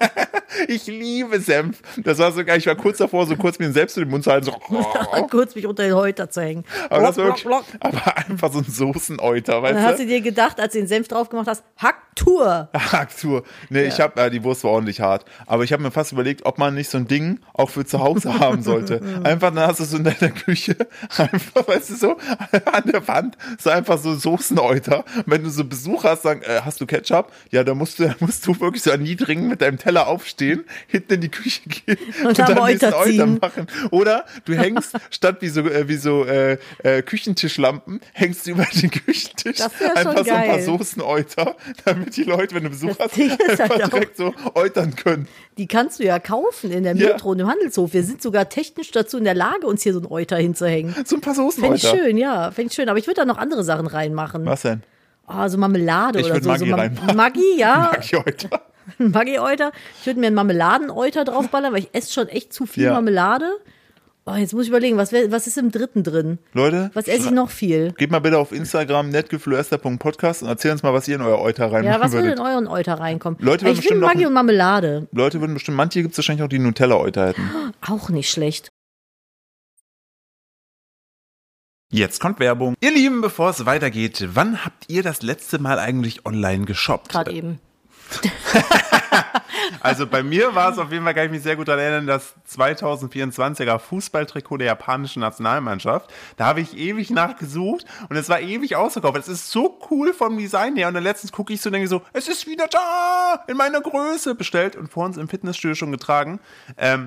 Ich liebe Senf. Das war sogar, ich war kurz davor, so kurz mir den selbst in den Mund zu halten, so, Kurz mich unter den Häuter zu hängen. aber das war Block, wirklich, block, block. aber einfach so ein Soßeneuter, Dann hast weißt du du? dir gedacht, als du den Senf drauf gemacht hast, Hacktour. Hacktour. Nee, ich hab, äh, die Wurst war ordentlich hart. Aber ich habe mir fast überlegt, ob man nicht so ein Ding auch für zu Hause haben sollte. Einfach, dann hast du so in deiner Küche, einfach, weißt du, so an der Wand, so einfach so Soßeneuter. Und wenn du so Besuch hast, sagen, äh, hast du Ketchup? Ja, da musst du, da musst du wirklich so erniedrigend mit deinem Teller aufstehen, hinten in die Küche gehen und, am dann Euter diesen Euter ziehen. machen. Oder du hängst, statt wie so, äh, wie so äh, äh, Küchentischlampen, hängst du über den Küchentisch Das wär schon einfach so ein paar geil. Soßeneuter, damit die Leute, wenn du Besuch hast, Ding ist einfach halt auch- direkt so eutern können. Die kannst du ja kaufen in der Ja. Metro und im Handelshof. Wir sind sogar technisch dazu in der Lage, uns hier so ein Euter hinzuhängen. So ein paar Fände ich Soßeneuter. schön, ja. Fände ich schön. Aber ich würde da noch andere Sachen reinmachen. Was denn? Oh, so Marmelade Ich oder würd so. Maggi so Ma- reinmachen. Maggi, ja. Maggi-Euter. Ein Maggi-Euter. Ich würde mir einen Marmeladen-Euter draufballern, weil ich esse schon echt zu viel Ja. Marmelade. Oh, jetzt muss ich überlegen, was, wär, was ist im dritten drin? Leute, Was esse ich noch viel? geht mal bitte auf Instagram netgeflüster punkt podcast und erzähl uns mal, was ihr in euer Euter reinmachen Ja, was würde würdet. in euren Euter reinkommen? Leute würden ich bestimmt finde noch Maggi ein- und Marmelade. Leute würden bestimmt, manche gibt es wahrscheinlich auch, die Nutella-Euter hätten. Auch nicht schlecht. Jetzt kommt Werbung. Ihr Lieben, bevor es weitergeht, wann habt ihr das letzte Mal eigentlich online geshoppt? Gerade eben. Also bei mir war es auf jeden Fall, kann ich mich sehr gut daran erinnern, das zweitausendvierundzwanziger Fußballtrikot der japanischen Nationalmannschaft. Da habe ich ewig nachgesucht und es war ewig ausverkauft. Es ist so cool vom Design her und dann letztens gucke ich so und denke so, es ist wieder da, in meiner Größe bestellt und vor uns im Fitnessstudio schon getragen. Ähm,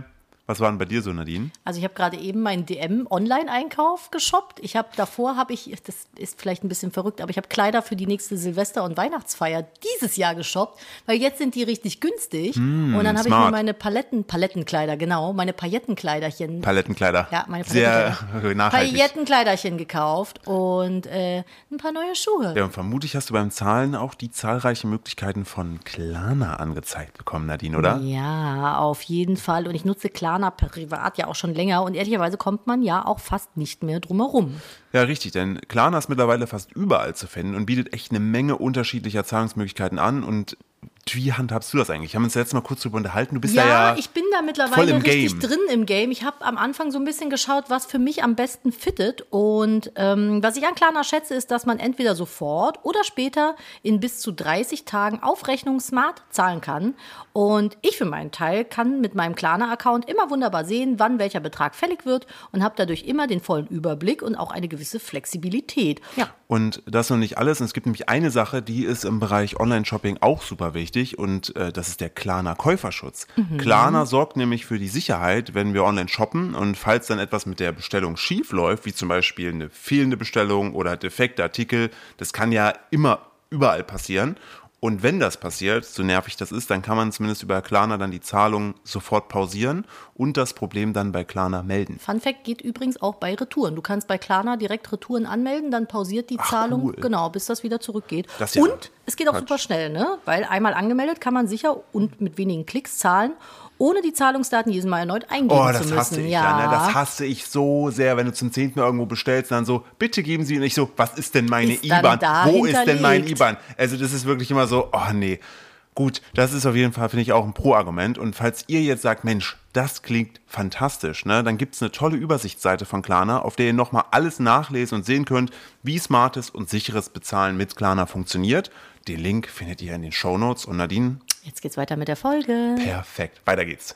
Was war denn bei dir so, Nadine? Also ich habe gerade eben meinen D M-Online-Einkauf geshoppt. Ich habe davor, habe ich, das ist vielleicht ein bisschen verrückt, aber ich habe Kleider für die nächste Silvester- und Weihnachtsfeier dieses Jahr geshoppt, weil jetzt sind die richtig günstig. Mm, und dann habe ich mir meine Paletten, Palettenkleider, genau, meine Paillettenkleiderchen. Palettenkleider. Ja, meine Palettenkleider. Sehr nachhaltig. Paillettenkleiderchen gekauft und äh, ein paar neue Schuhe. Ja, und vermutlich hast du beim Zahlen auch die zahlreichen Möglichkeiten von Klarna angezeigt bekommen, Nadine, oder? Ja, auf jeden Fall. Und ich nutze Klarna privat ja auch schon länger und ehrlicherweise kommt man ja auch fast nicht mehr drum herum. Ja, richtig, denn Klarna ist mittlerweile fast überall zu finden und bietet echt eine Menge unterschiedlicher Zahlungsmöglichkeiten an. Und wie handhabst du das eigentlich? Haben wir uns letztes Mal kurz drüber unterhalten. Du bist ja, ja, ja ich bin da mittlerweile voll im richtig Game. drin im Game. Ich habe am Anfang so ein bisschen geschaut, was für mich am besten fittet. Und ähm, was ich an Klarna schätze, ist, dass man entweder sofort oder später in bis zu dreißig Tagen auf Rechnung smart zahlen kann. Und ich für meinen Teil kann mit meinem Klarna-Account immer wunderbar sehen, wann welcher Betrag fällig wird und habe dadurch immer den vollen Überblick und auch eine gewisse Flexibilität. Ja. Und das ist noch nicht alles. Es gibt nämlich eine Sache, die ist im Bereich Online-Shopping auch super wichtig und äh, das ist der Klarna-Käuferschutz. Mhm. Klarna sorgt nämlich für die Sicherheit, wenn wir online shoppen und falls dann etwas mit der Bestellung schief läuft, wie zum Beispiel eine fehlende Bestellung oder defekte Artikel, das kann ja immer überall passieren. Und wenn das passiert, so nervig das ist, dann kann man zumindest über Klarna dann die Zahlung sofort pausieren und das Problem dann bei Klarna melden. Fun Fact geht übrigens auch bei Retouren. Du kannst bei Klarna direkt Retouren anmelden, dann pausiert die Ach, Zahlung, cool. genau, bis das wieder zurückgeht. Das ja und es geht auch Quatsch. super schnell, ne? Weil einmal angemeldet kann man sicher und mit wenigen Klicks zahlen, ohne die Zahlungsdaten jedes Mal erneut eingeben Oh, zu das müssen. hasse ich ja, ja, ne? Das hasse ich so sehr, wenn du zum zehnten Mal irgendwo bestellst und dann so, bitte geben Sie, und ich so, was ist denn meine Ist dann I B A N? da Wo ist denn mein hinterlegt? I B A N? Also das ist wirklich immer so, oh nee. Gut, das ist auf jeden Fall, finde ich, auch ein Pro-Argument. Und falls ihr jetzt sagt, Mensch, das klingt fantastisch, ne, dann gibt es eine tolle Übersichtsseite von Klarna, auf der ihr nochmal alles nachlesen und sehen könnt, wie smartes und sicheres Bezahlen mit Klarna funktioniert. Den Link findet ihr in den Shownotes. Und Nadine? Jetzt geht's weiter mit der Folge. Perfekt, weiter geht's.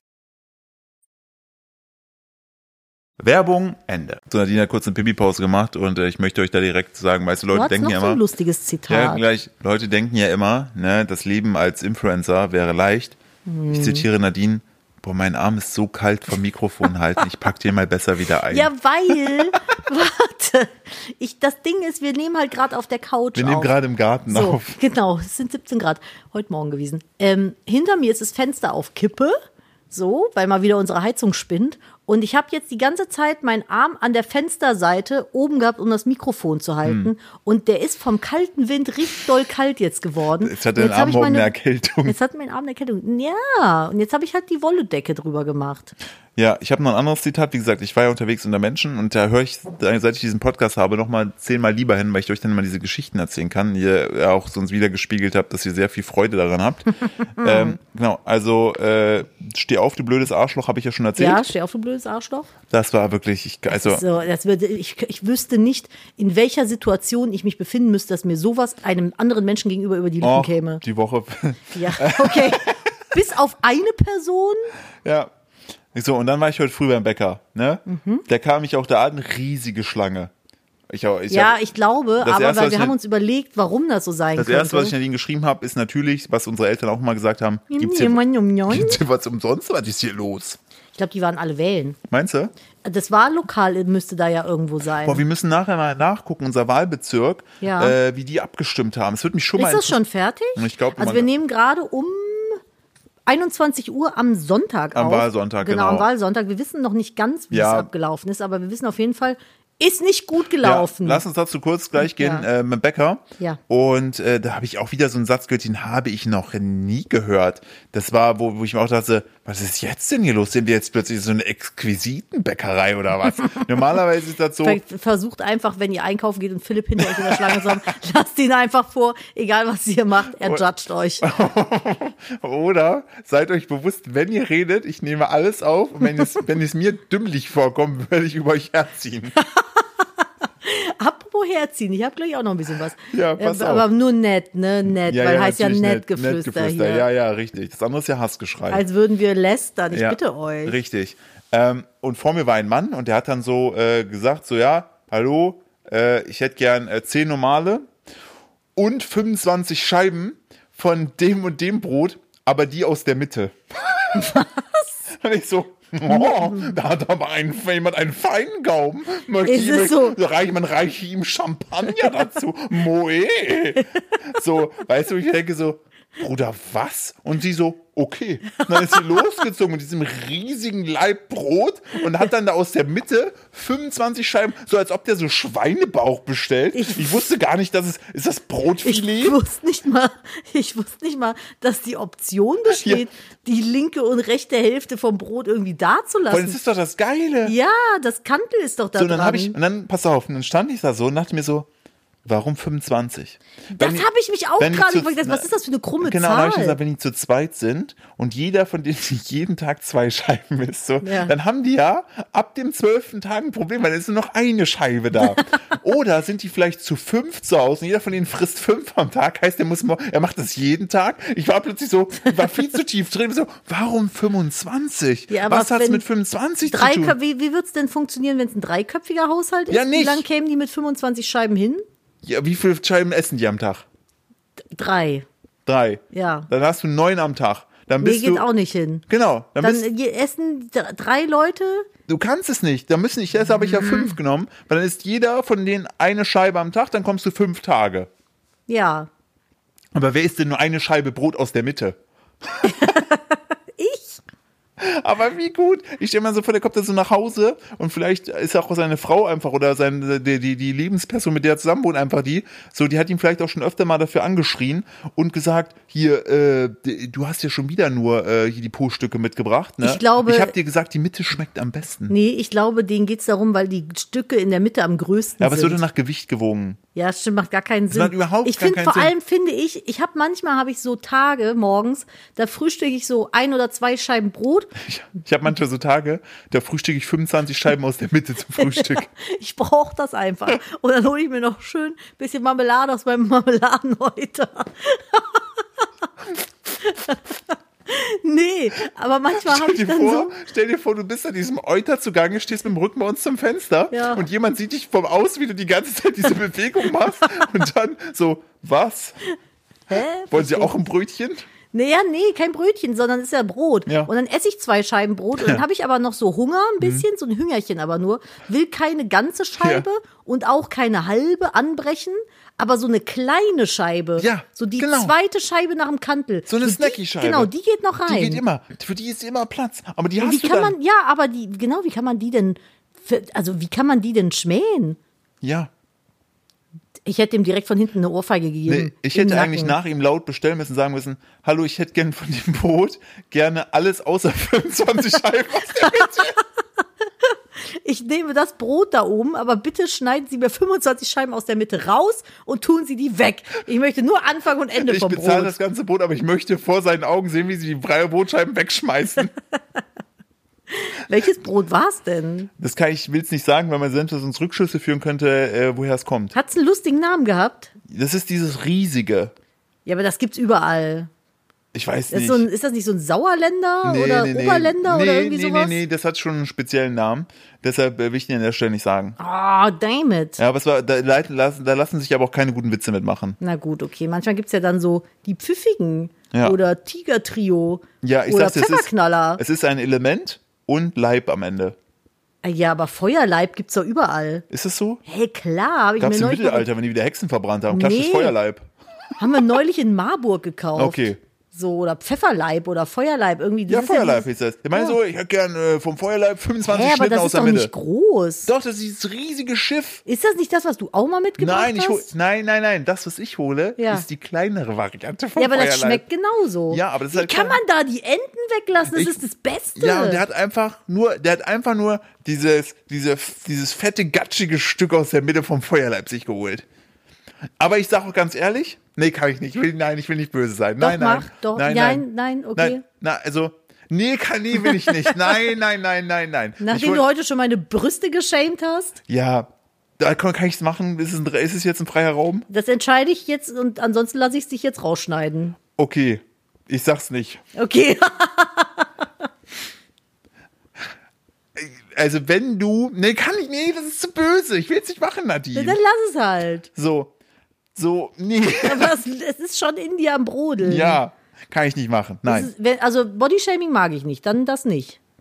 Werbung, Ende. So, Nadine hat kurz eine Pipi-Pause gemacht und äh, ich möchte euch da direkt sagen, weißt du, Leute Du hast denken noch ja so immer, ein lustiges Zitat. ja, gleich, Leute denken ja immer, ne, das Leben als Influencer wäre leicht. Hm. Ich zitiere Nadine, boah, mein Arm ist so kalt vom Mikrofon halten, ich pack den mal besser wieder ein. Ja, weil, warte, ich, das Ding ist, wir nehmen halt gerade auf der Couch Wir nehmen auf. gerade im Garten So, auf. genau, es sind siebzehn Grad, heute Morgen gewesen. Ähm, hinter mir ist das Fenster auf Kippe, so, weil mal wieder unsere Heizung spinnt. Und ich habe jetzt die ganze Zeit meinen Arm an der Fensterseite oben gehabt, um das Mikrofon zu halten. Hm. Und der ist vom kalten Wind richtig doll kalt jetzt geworden. Jetzt hat dein Arm morgen eine Erkältung. Jetzt hat mein Arm eine Erkältung. Ja, und jetzt habe ich halt die Wolledecke drüber gemacht. Ja, ich habe noch ein anderes Zitat. Wie gesagt, ich war ja unterwegs unter Menschen und da höre ich, seit ich diesen Podcast habe, noch mal zehnmal lieber hin, weil ich euch dann mal diese Geschichten erzählen kann. Ihr ja auch sonst wieder gespiegelt habt, dass ihr sehr viel Freude daran habt. ähm, genau, also äh, steh auf, du blödes Arschloch, habe ich ja schon erzählt. Ja, steh auf, du blödes Arschloch. Das war wirklich, ich, also das so, das würde, ich, ich wüsste nicht, in welcher Situation ich mich befinden müsste, dass mir sowas einem anderen Menschen gegenüber über die Lippen oh, käme. Die Woche. Ja, okay. Bis auf eine Person. Ja. So, und dann war ich heute früh beim Bäcker, ne? Mhm. Da kam ich auch da an, riesige Schlange. Ich, ich ja, hab, ich glaube, aber erste, weil wir ich, haben uns überlegt, warum das so sein das könnte. Das Erste, was ich Nadine geschrieben habe, ist natürlich, was unsere Eltern auch mal gesagt haben, gibt's hier, gibt's hier was umsonst? Was ist hier los? Ich glaube, die waren alle wählen. Meinst du? Das Wahllokal müsste da ja irgendwo sein. Boah, wir müssen nachher mal nachgucken, unser Wahlbezirk, ja. äh, wie die abgestimmt haben. Es wird mich schon ist mal das schon fertig? Ich glaub, also wir nehmen gerade um einundzwanzig Uhr am Sonntag am auf. Am Wahlsonntag, genau. Genau, am Wahlsonntag. Wir wissen noch nicht ganz, wie ja. es abgelaufen ist, aber wir wissen auf jeden Fall, ist nicht gut gelaufen. Ja, lass uns dazu kurz gleich gehen ja. äh, mit Bäcker. Ja. Und äh, da habe ich auch wieder so einen Satz gehört, den habe ich noch nie gehört. Das war, wo, wo ich mir auch dachte, was ist jetzt denn hier los? Sind wir jetzt plötzlich so eine Exquisitenbäckerei oder was? Normalerweise ist das so. Versucht einfach, wenn ihr einkaufen geht und Philipp hinter euch in der Schlange ist, lasst ihn einfach vor, egal was ihr macht, er judgt euch. Oder seid euch bewusst, wenn ihr redet, ich nehme alles auf und wenn es, wenn es mir dümmlich vorkommt, werde ich über euch herziehen. Apropos herziehen, ich habe gleich auch noch ein bisschen was. Ja, pass äh, auf. Aber nur nett, ne? Nett, ja, weil ja, heißt ja Nettgeflüster Nettgeflüster hier. Ja, ja, richtig. Das andere ist ja Hassgeschrei. Als würden wir lästern, ich ja, bitte euch. Richtig. Ähm, und vor mir war ein Mann und der hat dann so äh, gesagt, so ja, hallo, äh, ich hätte gern äh, zehn normale und fünfundzwanzig Scheiben von dem und dem Brot, aber die aus der Mitte. Was? Und ich so, Oh, da hat aber ein, jemand einen feinen Gaumen. Möchte Ist ich, es so? reich, man reiche ihm Champagner dazu. Moe. So, weißt du, ich denke so, Bruder, was? Und sie so, okay. Und dann ist sie losgezogen mit diesem riesigen Laib Brot und hat dann da aus der Mitte fünfundzwanzig Scheiben, so als ob der so Schweinebauch bestellt. Ich, ich wusste gar nicht, dass es, ist das Brotfilet? Ich wusste nicht mal, ich wusste nicht mal, dass die Option besteht, ja. die linke und rechte Hälfte vom Brot irgendwie dazulassen. Das ist doch das Geile. Ja, das Kantel ist doch da so, und dann dran. Hab ich, und dann, pass auf, und dann stand ich da so und dachte mir so, warum fünfundzwanzig? Das habe ich mich auch gerade gefragt. Was ist das für eine krumme genau, Zahl? Genau, habe ich gesagt, wenn die zu zweit sind und jeder von denen jeden Tag zwei Scheiben isst, so, ja. dann haben die ja ab dem zwölften Tag ein Problem, weil dann ist nur noch eine Scheibe da. Oder sind die vielleicht zu fünf zu Hause und jeder von denen frisst fünf am Tag, heißt, der muss, er macht das jeden Tag. Ich war plötzlich so, ich war viel zu tief drin, so, warum fünfundzwanzig? Ja, was hat's mit fünfundzwanzig zu tun? Wie, wie wird es denn funktionieren, wenn es ein dreiköpfiger Haushalt ist? Ja, nicht. Wie lange kämen die mit fünfundzwanzig Scheiben hin? Ja, wie viele Scheiben essen die am Tag? Drei. Drei. Ja. Dann hast du neun am Tag. Dann bist nee, geht du, auch nicht hin. Genau. Dann, dann bist, essen drei Leute. Du kannst es nicht. Da müssen ich, jetzt habe ich ja fünf genommen, weil dann ist jeder von denen eine Scheibe am Tag, dann kommst du fünf Tage. Ja. Aber wer isst denn nur eine Scheibe Brot aus der Mitte? Ich? Aber wie gut. Ich stelle mir so vor, der kommt dann so nach Hause und vielleicht ist auch seine Frau einfach oder seine, die, die, die Lebensperson, mit der er zusammen wohnt, einfach die. So, die hat ihn vielleicht auch schon öfter mal dafür angeschrien und gesagt, hier, äh, du hast ja schon wieder nur äh, hier die Po-Stücke mitgebracht. Ne? Ich glaube. Ich habe dir gesagt, die Mitte schmeckt am besten. Nee, ich glaube, denen geht es darum, weil die Stücke in der Mitte am größten ja, aber sind. es wird nach Gewicht gewogen. Ja, stimmt, macht gar keinen Sinn. Das macht überhaupt ich gar finde, keinen vor Sinn. allem finde ich, ich habe manchmal habe ich so Tage morgens, da frühstücke ich so ein oder zwei Scheiben Brot. Ich, ich habe manchmal so Tage, da frühstücke ich fünfundzwanzig Scheiben aus der Mitte zum Frühstück. Ich brauche das einfach. Und dann hole ich mir noch schön ein bisschen Marmelade aus meinem Marmeladenhäuter. Nee, aber manchmal habe ich dann vor, so... Stell dir vor, du bist an diesem Euter zugange, stehst mit dem Rücken bei uns zum Fenster ja. und jemand sieht dich vom Aus, wie du die ganze Zeit diese Bewegung machst und dann so, was? Hä? Wollen Sie auch ein Brötchen? Nee, ja, nee, kein Brötchen, sondern es ist ja Brot. Ja. Und dann esse ich zwei Scheiben Brot und dann habe ich aber noch so Hunger ein bisschen, mhm. so ein Hüngerchen aber nur, will keine ganze Scheibe ja. und auch keine halbe anbrechen, aber so eine kleine Scheibe. Ja, so die genau. zweite Scheibe nach dem Kantel. So eine so Snacky-Scheibe. Genau, die geht noch rein. Die geht immer. Für die ist immer Platz. Aber die und hast wie du kann dann. man, ja, aber die, genau, wie kann man die denn, für, also wie kann man die denn schmähen? Ja. Ich hätte ihm direkt von hinten eine Ohrfeige gegeben. Nee, ich hätte eigentlich nach ihm laut bestellen müssen, sagen müssen, hallo, ich hätte gerne von dem Brot gerne alles außer fünfundzwanzig Scheiben aus der Mitte. Ich nehme das Brot da oben, aber bitte schneiden Sie mir fünfundzwanzig Scheiben aus der Mitte raus und tun Sie die weg. Ich möchte nur Anfang und Ende ich vom Brot. Ich bezahle das ganze Brot, aber ich möchte vor seinen Augen sehen, wie Sie die freie Brotscheiben wegschmeißen. Welches Brot war es denn? Das kann ich, will es nicht sagen, weil man selbst uns Rückschlüsse führen könnte, äh, woher es kommt. Hat es einen lustigen Namen gehabt? Das ist dieses riesige. Ja, aber das gibt's überall. Ich weiß das nicht. Ist, so ein, ist das nicht so ein Sauerländer nee, oder nee, Oberländer nee, oder irgendwie nee, sowas? Nee, nee, das hat schon einen speziellen Namen. Deshalb äh, will ich ihn an der Stelle nicht sagen. Oh, damn it. Ja, aber es war, da, da lassen sich aber auch keine guten Witze mitmachen. Na gut, okay. Manchmal gibt's ja dann so die Pfiffigen ja. oder Tiger-Trio ja, ich oder sag's, Pfefferknaller. Es ist, es ist ein Element und Leib am Ende. Ja, aber Feuerleib gibt's doch überall. Ist es so? Hey, klar. Hab ich Gab's mir im neulich Mittelalter, wenn die wieder Hexen verbrannt haben. Klassisches Nee. Feuerleib. Haben wir neulich in Marburg gekauft. Okay. So, oder Pfefferleib oder Feuerleib. Irgendwie. Ja, ist Feuerleib ja hieß das. Ich meine ja. so, ich hätte gern äh, vom Feuerleib fünfundzwanzig Hä, aber Schnitten das aus ist der doch Mitte. nicht groß. Doch, das ist dieses riesige Schiff. Ist das nicht das, was du auch mal mitgebracht Nein, ich hol, hast? nein, nein, nein. Das, was ich hole, Ja. ist die kleinere Variante vom Ja, aber Feuerleib. das schmeckt genauso. Ja, aber das ist Wie halt kann klar. man da die Enten weglassen? Das Ich- ist das Beste. Ja, und der hat einfach nur, der hat einfach nur dieses, diese, dieses fette, gatschige Stück aus der Mitte vom Feuerleib sich geholt. Aber ich sag auch ganz ehrlich, nee, kann ich nicht. Ich will, nein, ich will nicht böse sein. Doch, Nein, nein. mach, doch. Nein, Nein, nein, nein, okay. Nein, na, also, nee, kann, nee, will ich nicht. Nein, nein, nein, nein, nein. Ich Nachdem wollt- du heute schon meine Brüste geschämt hast, Ja, da kann, kann ich es machen. Ist es, ein, ist es jetzt ein freier Raum? das entscheide ich jetzt und ansonsten lasse ich es dich jetzt rausschneiden. Okay, ich sag's nicht. Okay. Also, wenn du, nee, kann ich, nee, das ist zu böse. Ich will es nicht machen, Nadine. Dann lass es halt. So, so, nee. Aber es, es ist schon in dir am Brodeln. Ja, kann ich nicht machen. Das Nein. ist, wenn, also Bodyshaming mag ich nicht, dann das nicht.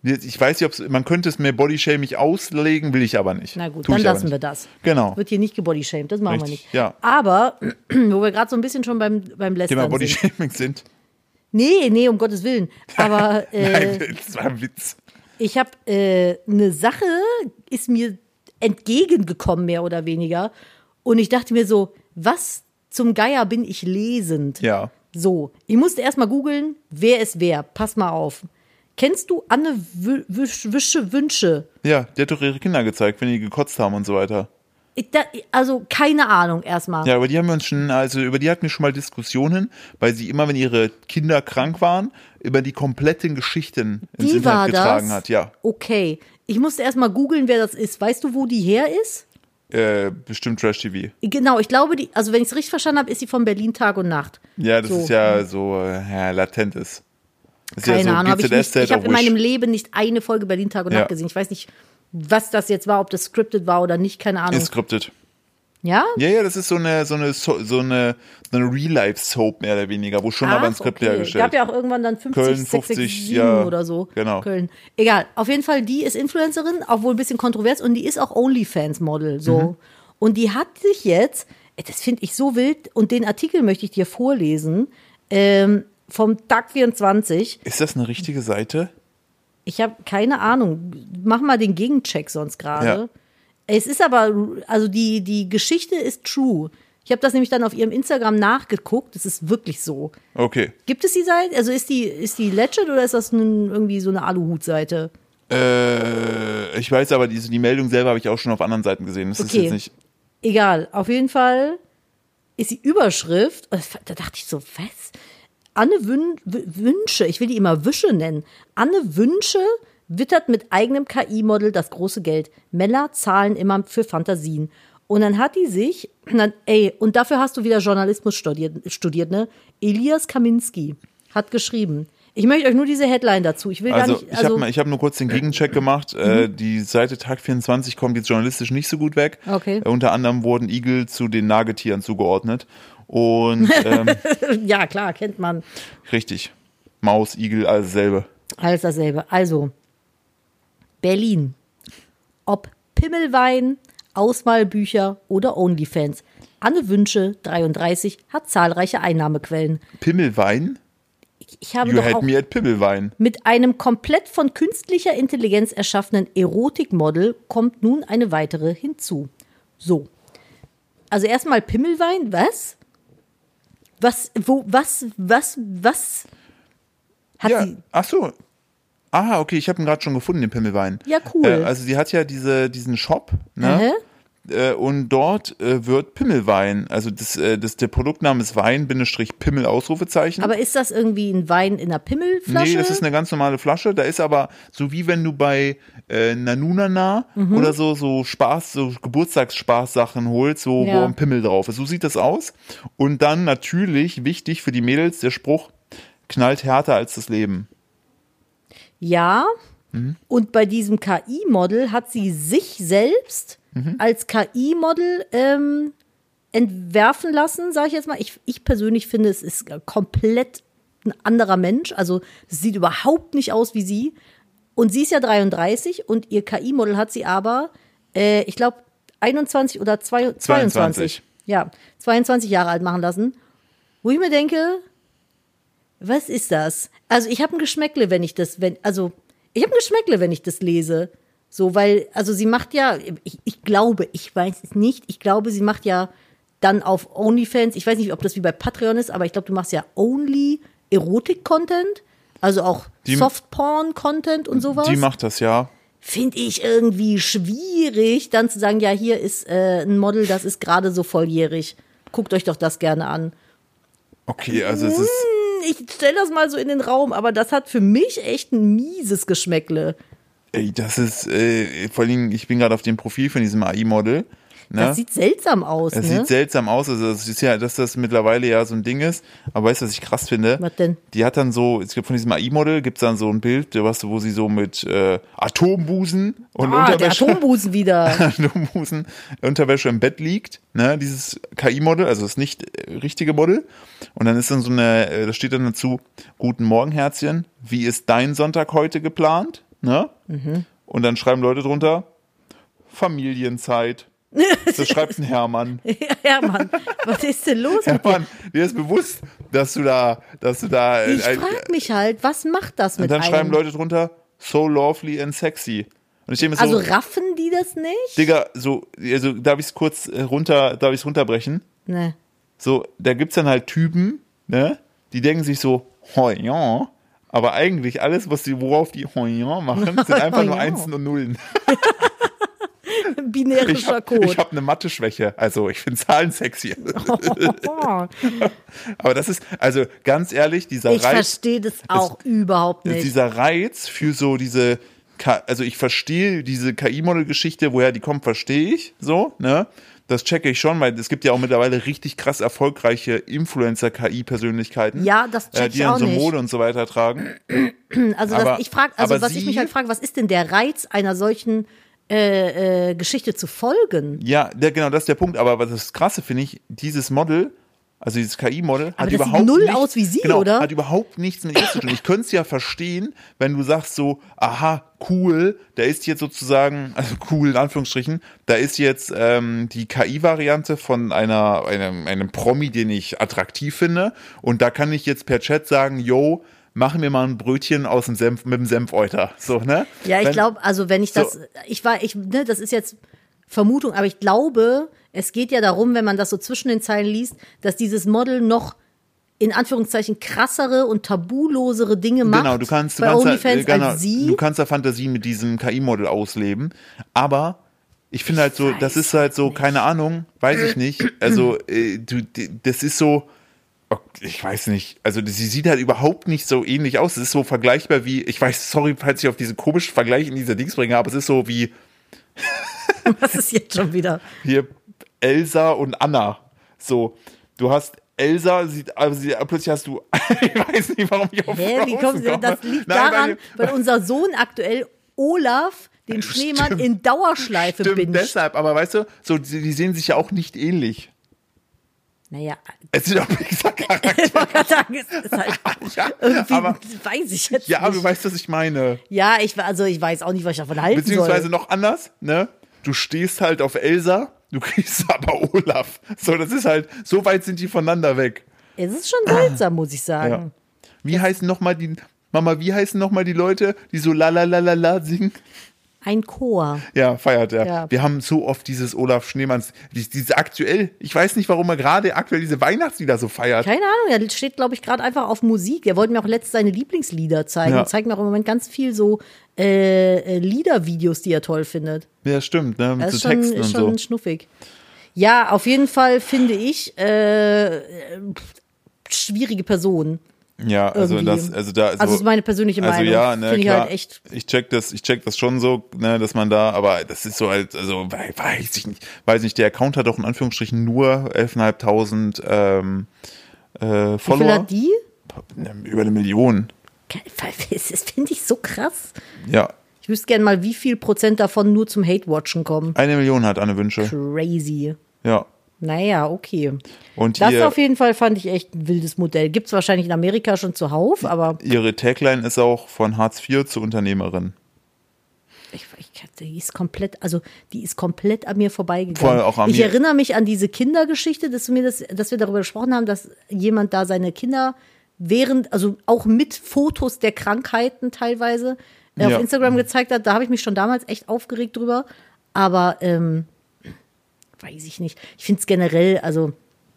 Ich weiß nicht, ob's, man könnte es mir bodyshaming auslegen, will ich aber nicht. Na gut, Tu dann ich aber lassen nicht. wir das. Genau. Wird hier nicht gebodyshamed, das machen Richtig, wir nicht. ja. Aber, wo wir gerade so ein bisschen schon beim, beim Thema Lästern sind. Bodyshaming sind. Nee, nee, um Gottes Willen. Aber äh, Nein, das war ein Witz. ich habe äh, eine Sache, ist mir entgegengekommen, mehr oder weniger. Und ich dachte mir so, was zum Geier bin ich lesend? Ja. So, ich musste erst mal googeln, wer ist wer. Pass mal auf. Kennst du Anne Wü- Wüsch- Wüsche Wünsche? Ja, die hat doch ihre Kinder gezeigt, wenn die gekotzt haben und so weiter. Ich, da, also keine Ahnung erstmal. Ja, über die haben wir uns schon, also über die hatten wir schon mal Diskussionen, weil sie immer, wenn ihre Kinder krank waren, über die kompletten Geschichten ins Die Internet war getragen das? hat. Ja, Okay. Ich musste erst mal googeln, wer das ist. Weißt du, wo die her ist? äh, bestimmt Trash-T V. Genau, ich glaube, die, also wenn ich es richtig verstanden habe, ist sie von Berlin Tag und Nacht. Ja, das So. ist ja so äh, ja, latentes. Das ist Keine ja so Ahnung, habe ich nicht. GZSZ Ich habe auf in Wish. meinem Leben nicht eine Folge Berlin Tag und Ja. Nacht gesehen. Ich weiß nicht, was das jetzt war, ob das scripted war oder nicht, keine Ahnung. Ist scripted. Ja? Ja, ja, das ist so eine, so eine, so so eine, so eine Real-Life-Soap mehr oder weniger, wo schon aber ein Ach, Skript okay. hergestellt. Gab ja auch irgendwann dann fünfzig, Köln, sechs sechs fünfzig, sieben ja, oder so. genau. Köln. Egal. Auf jeden Fall, die ist Influencerin, auch wohl ein bisschen kontrovers und die ist auch OnlyFans-Model. So. Mhm. Und die hat sich jetzt, das finde ich so wild, und den Artikel möchte ich dir vorlesen, ähm, vom Tag vierundzwanzig. Ist das eine richtige Seite? Ich habe keine Ahnung. Mach mal den Gegencheck sonst gerade. Ja. Es ist aber, also die, die Geschichte ist true. Ich habe das nämlich dann auf ihrem Instagram nachgeguckt. Es ist wirklich so. Okay. Gibt es die Seite? Also ist die, ist die legit oder ist das nun irgendwie so eine Aluhut-Seite? Äh, ich weiß aber, diese, die Meldung selber habe ich auch schon auf anderen Seiten gesehen. Das ist Okay. jetzt nicht. Egal. Auf jeden Fall ist die Überschrift, da dachte ich so, was? Anne Wün Wünsche, ich will die immer Wüsche nennen. Anne Wünsche wittert mit eigenem K I-Model das große Geld. Männer zahlen immer für Fantasien. Und dann hat die sich, dann, ey, und dafür hast du wieder Journalismus studiert, studiert, ne? Elias Kaminski hat geschrieben. Ich möchte euch nur diese Headline dazu. Ich will Also, gar nicht. ich habe ich hab nur kurz den Gegencheck gemacht. Äh, die Seite Tag vierundzwanzig kommt jetzt journalistisch nicht so gut weg. Okay. Äh, unter anderem wurden Igel zu den Nagetieren zugeordnet. Und ähm, ja, klar, kennt man. richtig. Maus, Igel, alles dasselbe. Alles dasselbe. Also, Berlin. Ob Pimmelwein, Ausmalbücher oder Onlyfans. Anne Wünsche, dreiunddreißig, hat zahlreiche Einnahmequellen. Pimmelwein? Ich habe You doch had auch me at Pimmelwein. mit einem komplett von künstlicher Intelligenz erschaffenen Erotikmodel kommt nun eine weitere hinzu. So. Also erstmal Pimmelwein, was? Was, wo, was, was, was? Hat Ja, sie. ach so. Ah, okay, ich habe ihn gerade schon gefunden, den Pimmelwein. Ja, cool. Äh, also sie hat ja diese, diesen Shop, ne? Aha. Äh, und dort äh, wird Pimmelwein, also das, äh, das, der Produktname ist Wein, Bindestrich Pimmel, Ausrufezeichen. Aber ist das irgendwie ein Wein in einer Pimmelflasche? Nee, das ist eine ganz normale Flasche. Da ist aber, so wie wenn du bei äh, Nanunana Mhm. oder so, so Spaß, so Geburtstagsspaßsachen holst, wo, Ja. wo ein Pimmel drauf ist. So sieht das aus. Und dann natürlich, wichtig für die Mädels, der Spruch, knallt härter als das Leben. Ja. Mhm. Und bei diesem K I-Model hat sie sich selbst Mhm. als K I-Model ähm, entwerfen lassen, sage ich jetzt mal. Ich, ich persönlich finde, es ist komplett ein anderer Mensch. Also es sieht überhaupt nicht aus wie sie. Und sie ist ja dreiunddreißig und ihr K I-Model hat sie aber, äh, ich glaube, einundzwanzig oder zwei, zweiundzwanzig. zweiundzwanzig. Ja, zweiundzwanzig Jahre alt machen lassen. Wo ich mir denke, was ist das? Also ich habe ein Geschmäckle, wenn ich das, wenn, also ich habe ein Geschmäckle, wenn ich das lese. So, weil, also sie macht ja, ich, ich glaube, ich weiß es nicht, ich glaube, sie macht ja dann auf OnlyFans, ich weiß nicht, ob das wie bei Patreon ist, aber ich glaube, du machst ja only Erotik-Content, also auch Die- Softporn-Content und sowas. Die macht das, ja. Finde ich irgendwie schwierig, dann zu sagen, ja, hier ist äh, ein Model, das ist gerade so volljährig. Guckt euch doch das gerne an. Okay, also es ist, Ich stelle das mal so in den Raum, aber das hat für mich echt ein mieses Geschmäckle. ey, das ist, äh, vor allem, ich bin gerade auf dem Profil von diesem A I-Model. Ne? Das sieht seltsam aus, Es ne? sieht seltsam aus, also das ist ja, dass das mittlerweile ja so ein Ding ist. Aber weißt du, was ich krass finde? Was denn? Die hat dann so, es gibt von diesem A I-Model, gibt es dann so ein Bild, weißt du, wo sie so mit äh, Atombusen und Ah, der Unterwäsche, Atombusen wieder. Atombusen, Unterwäsche im Bett liegt, ne, dieses K I-Model, also das nicht äh, richtige Model. Und dann ist dann so eine, äh, da steht dann dazu, guten Morgen, Herzchen, wie ist dein Sonntag heute geplant? ne? Mhm. Und dann schreiben Leute drunter, Familienzeit. Das schreibt ein Hermann. Hermann, was ist denn los Hermann, mit dir? Dir ist bewusst, dass du da, dass du da. Ich äh, frage mich halt, was macht das mit Und dann einem? schreiben Leute drunter, so lovely and sexy. Und ich denke mir so, also raffen die das nicht? Digga, so, also darf ich es kurz runter, darf ich es runterbrechen? Ne. So, da gibt's dann halt Typen, ne, die denken sich so, hoi ja, aber eigentlich alles, was die, worauf die hoi ja machen, sind einfach nur Einsen und Nullen. Binärischer ich Code. Ich habe eine Mathe-Schwäche, also ich finde Zahlen sexy. Aber das ist, also ganz ehrlich, dieser ich Reiz. Ich verstehe das auch das, überhaupt nicht. Dieser Reiz für so diese, also ich verstehe diese K I-Model-Geschichte, woher die kommt, verstehe ich so, ne? Das checke ich schon, weil es gibt ja auch mittlerweile richtig krass erfolgreiche Influencer-K I-Persönlichkeiten. Ja, das check äh, ich die dann auch so nicht. Mode und so weiter tragen. Also aber, das, ich frage, also was sie, ich mich halt frage, was ist denn der Reiz einer solchen äh, äh, Geschichte zu folgen? Ja, der, genau, das ist der Punkt. Aber was das Krasse finde ich, dieses Model, also dieses K I-Model, hat das überhaupt sieht null nichts, aus wie sie, genau, oder? Hat überhaupt nichts mit ihr zu tun. Ich könnte es ja verstehen, wenn du sagst so, aha, cool, da ist jetzt sozusagen, also cool in Anführungsstrichen, da ist jetzt ähm, die K I-Variante von einer, einem, einem Promi, den ich attraktiv finde, und da kann ich jetzt per Chat sagen, yo, mach mir mal ein Brötchen aus dem Senf, mit dem Senfeuter, so, ne? Ja, ich glaube, also wenn ich das, so, ich war, ich, ne, das ist jetzt Vermutung, aber ich glaube, es geht ja darum, wenn man das so zwischen den Zeilen liest, dass dieses Model noch in Anführungszeichen krassere und tabulosere Dinge macht. Genau, du kannst, du bei kannst OnlyFans da, genau, als sie. Du kannst da Fantasie mit diesem K I-Model ausleben, aber ich finde halt so, weiß das ist halt so, nicht. keine Ahnung, weiß ich nicht. Also, äh, du, das ist so, ich weiß nicht, also sie sieht halt überhaupt nicht so ähnlich aus. Es ist so vergleichbar wie, ich weiß, sorry, falls ich auf diesen komischen Vergleich in dieser Dings bringe, aber es ist so wie was ist jetzt schon wieder? Hier Elsa und Anna. So, du hast Elsa, sieht, also sie, plötzlich hast du, ich weiß nicht, warum ich auf Hä, wie kommst du, das liegt Nein, daran, weil, weil unser Sohn aktuell Olaf den Schneemann stimmt, in Dauerschleife stimmt binscht. Deshalb, aber weißt du, so, die, die sehen sich ja auch nicht ähnlich. Naja. Es sind auch dieser Charakter. Ich wollte gerade sagen, es ist halt ja, irgendwie, aber, weiß ich jetzt ja, nicht. aber du weißt, was ich meine. Ja, ich, also ich weiß auch nicht, was ich davon halten Beziehungsweise soll. Beziehungsweise noch anders, ne? Du stehst halt auf Elsa, du kriegst aber Olaf. So, das ist halt, so weit sind die voneinander weg. Es ist schon seltsam, muss ich sagen. Ja. Wie das heißen nochmal die, Mama, wie heißen nochmal die Leute, die so la la la la la singen? Ein Chor. Ja, feiert er. Ja. Wir haben so oft dieses Olaf Schneemanns, diese aktuell, ich weiß nicht, warum er gerade aktuell diese Weihnachtslieder so feiert. Keine Ahnung, er steht, glaube ich, gerade einfach auf Musik. Er wollte mir auch letztens seine Lieblingslieder zeigen. Ja. Er zeigt mir auch im Moment ganz viel so äh, Liedervideos, die er toll findet. Ja, stimmt, ne? Mit das so ist schon, Texten ist und schon so. schnuffig. Ja, auf jeden Fall finde ich äh, schwierige Person. Ja, also irgendwie. das, also da, also, also das ist meine persönliche also Meinung. ja, ne, finde ich klar, halt echt. Ich check das, ich check das schon so, ne, dass man da, aber das ist so halt, also weiß ich nicht, weiß nicht, der Account hat doch in Anführungsstrichen nur elftausendfünfhundert ähm, äh, Follower. Wie viel hat die? Über eine Million. Das finde ich so krass. Ja. Ich wüsste gerne mal, wie viel Prozent davon nur zum Hate-Watchen kommen. Eine Million hat Anne Wünsche. Crazy. Ja. Naja, okay. Und das ihr, auf jeden Fall fand ich echt ein wildes Modell. Gibt es wahrscheinlich in Amerika schon zuhauf, aber. Ihre Tagline ist auch von Hartz vier zur Unternehmerin. Ich, ich, die ist komplett, also die ist komplett an mir vorbeigegangen. Vor allem auch an ich mir. erinnere mich an diese Kindergeschichte, dass wir, das, dass wir darüber gesprochen haben, dass jemand da seine Kinder während, also auch mit Fotos der Krankheiten teilweise äh, Ja. auf Instagram gezeigt hat. Da habe ich mich schon damals echt aufgeregt drüber. Aber ähm, weiß ich nicht. Ich finde es generell, also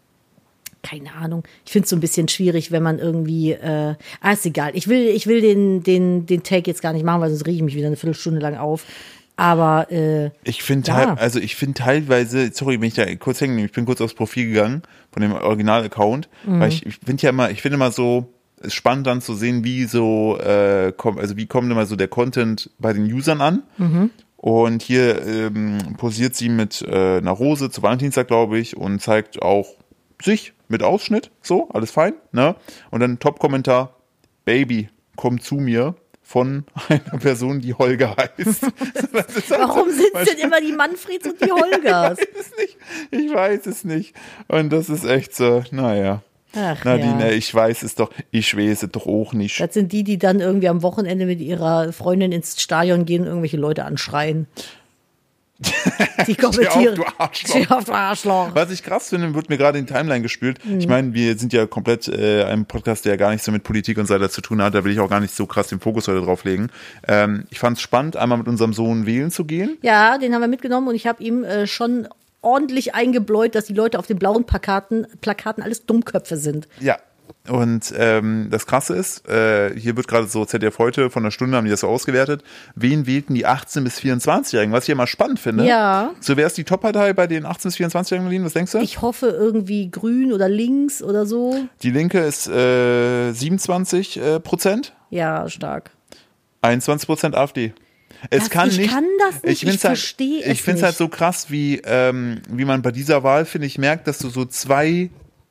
keine Ahnung. Ich finde es so ein bisschen schwierig, wenn man irgendwie, äh, ah, ist egal. Ich will, ich will den, den, den Take jetzt gar nicht machen, weil sonst rege ich mich wieder eine Viertelstunde lang auf. Aber äh, ich finde ja. also ich finde teilweise, sorry, bin ich da kurz hängen, ich bin kurz aufs Profil gegangen von dem Original-Account, Mhm. weil ich, ich finde ja immer, ich finde immer so, es ist spannend dann zu sehen, wie so, äh, kommt, also wie kommt immer so der Content bei den Usern an. Mhm. Und hier ähm, posiert sie mit äh, einer Rose zu Valentinstag, glaube ich, und zeigt auch sich mit Ausschnitt, so, alles fein, ne? Und dann Top-Kommentar, Baby, komm zu mir, von einer Person, die Holger heißt. Das ist halt warum so, sind es denn immer die Manfreds und die Holgers? Ich weiß es nicht. Ich weiß es nicht. Und das ist echt so, naja. Ach, Nadine, ja. ich weiß es doch, ich weiß es doch auch nicht. Das sind die, die dann irgendwie am Wochenende mit ihrer Freundin ins Stadion gehen und irgendwelche Leute anschreien. Die kommentieren. Steh auf, du Arschloch. Steh auf, du Arschloch. Was ich krass finde, wird mir gerade in die Timeline gespült. Mhm. Ich meine, wir sind ja komplett äh, ein Podcast, der gar nichts so mit Politik und so weiter zu tun hat. Da will ich auch gar nicht so krass den Fokus heute drauf legen. Ähm, ich fand es spannend, einmal mit unserem Sohn wählen zu gehen. Ja, den haben wir mitgenommen und ich habe ihm äh, schon ordentlich eingebläut, dass die Leute auf den blauen Plakaten, Plakaten alles Dummköpfe sind. Ja. Und ähm, das Krasse ist, äh, hier wird gerade so Z D F heute von einer Stunde haben die das so ausgewertet, wen wählten die achtzehn- bis vierundzwanzigjährigen, was ich ja mal spannend finde. Ja. So, wer ist die Top-Partei bei den achtzehn- bis vierundzwanzigjährigen, was denkst du? Ich hoffe irgendwie grün oder links oder so. Die Linke ist äh, siebenundzwanzig Prozent. Ja, stark. einundzwanzig Prozent AfD. Es das, kann ich nicht, kann das nicht, ich, ich verstehe halt, es Ich finde es halt so krass, wie, ähm, wie man bei dieser Wahl, finde ich, merkt, dass du so zwei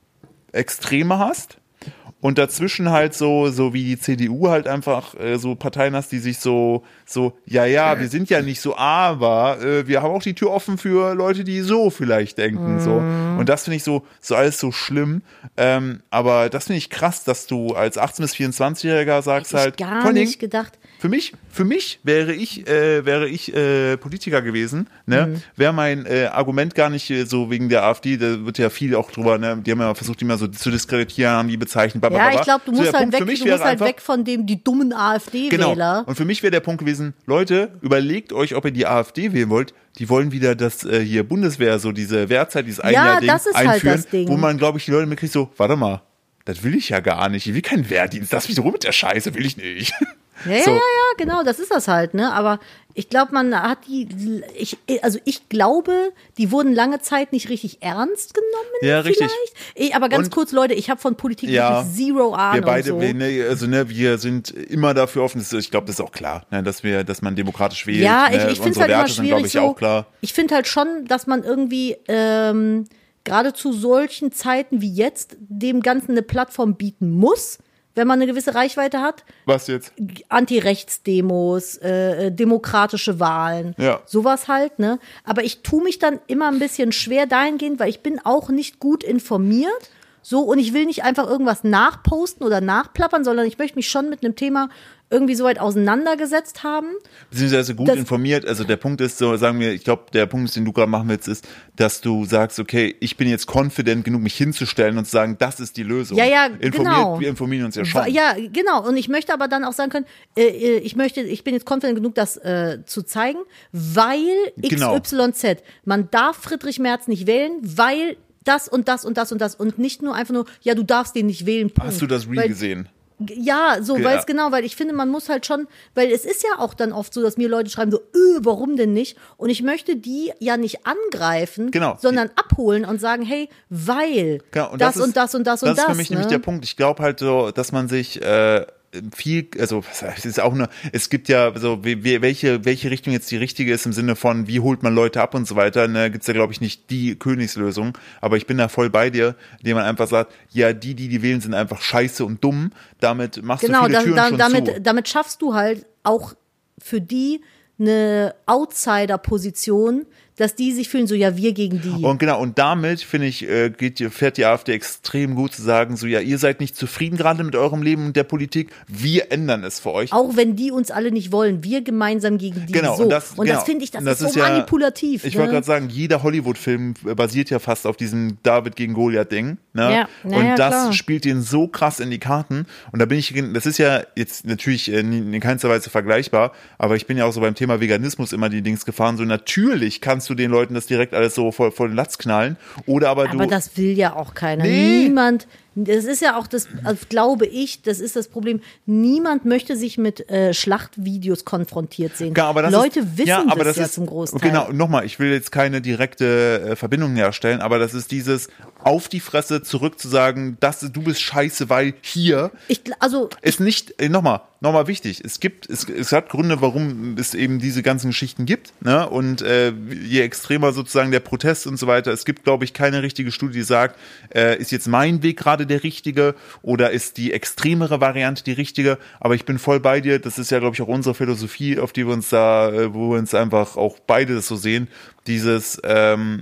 Extreme hast. Und dazwischen halt so, so wie die C D U halt einfach äh, so Parteien hast, die sich so, so, ja, ja, wir sind ja nicht so, aber äh, wir haben auch die Tür offen für Leute, die so vielleicht denken, mm. so. Und das finde ich so, so alles so schlimm. Ähm, aber das finde ich krass, dass du als achtzehn- bis vierundzwanzigjähriger sagst Hätte ich halt, gar nicht gedacht. Für mich, für mich wäre ich, äh, wäre ich äh, Politiker gewesen, ne? Mhm. Wäre mein äh, Argument gar nicht äh, so wegen der AfD, da wird ja viel auch drüber, ne? Die haben ja versucht, die mal so zu diskreditieren, haben die bezeichnet. Ja, ich glaube, du musst so, halt, weg, du musst halt einfach, weg von dem, die dummen AfD-Wähler. Genau. Und für mich wäre der Punkt gewesen, Leute, überlegt euch, ob ihr die AfD wählen wollt. Die wollen wieder das äh, hier Bundeswehr, so diese Wehrzeit, dieses Einjahr-Ding ja, das ist einführen, halt das Ding. Wo man, glaube ich, die Leute mitkriegt so, warte mal, das will ich ja gar nicht. Ich will keinen Wehrdienst. Lass mich so rum mit der Scheiße, will ich nicht. Ja, so. ja, ja, ja, genau, das ist das halt, ne? Aber ich glaube, man hat die, ich, also ich glaube, die wurden lange Zeit nicht richtig ernst genommen. Ja, vielleicht. richtig. Ich, aber ganz und, kurz, Leute, ich habe von Politik ja, wirklich zero Ahnung. Wir beide, so. wir, ne, also ne, wir sind immer dafür offen. Ich glaube, das ist auch klar, ne, dass wir, dass man demokratisch wählt. Ja, ich, ne, ich finde es halt Werte immer schwierig. Sind, ich, so, auch klar. Ich finde halt schon, dass man irgendwie ähm, gerade zu solchen Zeiten wie jetzt dem Ganzen eine Plattform bieten muss. Wenn man eine gewisse Reichweite hat. Was jetzt? Anti-Rechts-Demos, äh, demokratische Wahlen, ja. sowas halt, ne? Aber ich tue mich dann immer ein bisschen schwer dahingehend, weil ich bin auch nicht gut informiert. So, und ich will nicht einfach irgendwas nachposten oder nachplappern, sondern ich möchte mich schon mit einem Thema irgendwie so weit auseinandergesetzt haben. Beziehungsweise gut das, informiert. Also der Punkt ist so, sagen wir, ich glaube, der Punkt, den du gerade machen willst, ist, dass du sagst, okay, ich bin jetzt confident genug, mich hinzustellen und zu sagen, das ist die Lösung. Ja, ja, informiert, genau. Wir informieren uns ja schon. Ja, genau. Und ich möchte aber dann auch sagen können, äh, ich möchte, ich bin jetzt confident genug, das äh, zu zeigen, weil genau. X Y Z. Man darf Friedrich Merz nicht wählen, weil das und das und das und das und nicht nur einfach nur, ja, du darfst den nicht wählen. Punkt. Hast du das Reel weil, gesehen? Ja, so, ja. weil es genau, weil ich finde, man muss halt schon, weil es ist ja auch dann oft so, dass mir Leute schreiben so, öh, warum denn nicht? Und ich möchte die ja nicht angreifen, genau. sondern abholen und sagen, hey, weil genau. und das, das ist, und das und das und das. Das ist für mich ne? nämlich der Punkt. Ich glaube halt so, dass man sich äh, viel, also es ist auch eine, es gibt ja so, wie, welche welche Richtung jetzt die richtige ist im Sinne von, wie holt man Leute ab und so weiter, ne, gibt's ja glaube ich nicht die Königslösung, aber ich bin da voll bei dir, indem man einfach sagt, ja, die, die die wählen, sind einfach scheiße und dumm, damit machst genau, du viele dann, Türen dann, schon damit, zu. damit schaffst du halt auch für die eine Outsider-Position, dass die sich fühlen, so ja, wir gegen die. Und genau, und damit, finde ich, äh, geht, fährt die AfD extrem gut zu sagen, so ja, ihr seid nicht zufrieden gerade mit eurem Leben und der Politik, wir ändern es für euch. Auch wenn die uns alle nicht wollen, wir gemeinsam gegen die. Genau, so. und das, und genau. das finde ich, das, das ist so ist ja, manipulativ. Ich ne? wollte gerade sagen, jeder Hollywood-Film basiert ja fast auf diesem David gegen Goliath-Ding. Ne? Ja, na und ja, das klar. spielt den so krass in die Karten. Und da bin ich, das ist ja jetzt natürlich in keinster Weise vergleichbar, aber ich bin ja auch so beim Thema Veganismus immer die Dings gefahren, so natürlich kannst du den Leuten das direkt alles so voll, voll den Latz knallen. Oder aber, aber du. das will ja auch keiner. Nee. Niemand, das ist ja auch das, also glaube ich, das ist das Problem. Niemand möchte sich mit äh, Schlachtvideos konfrontiert sehen. Ja, aber das Leute ist, wissen ja, aber das, das ja ist, zum Großteil. Genau, nochmal, ich will jetzt keine direkte äh, Verbindung herstellen, aber das ist dieses auf die Fresse zurück zu sagen, dass du bist scheiße, weil hier ich, also, ist nicht, äh, nochmal, nochmal wichtig, es gibt, es, es hat Gründe, warum es eben diese ganzen Geschichten gibt, ne? Und äh, je extremer sozusagen der Protest und so weiter, es gibt, glaube ich, keine richtige Studie, die sagt, äh, ist jetzt mein Weg gerade der richtige oder ist die extremere Variante die richtige, aber ich bin voll bei dir, das ist ja, glaube ich, auch unsere Philosophie, auf die wir uns da, äh, wo wir uns einfach auch beide das so sehen, dieses, ähm,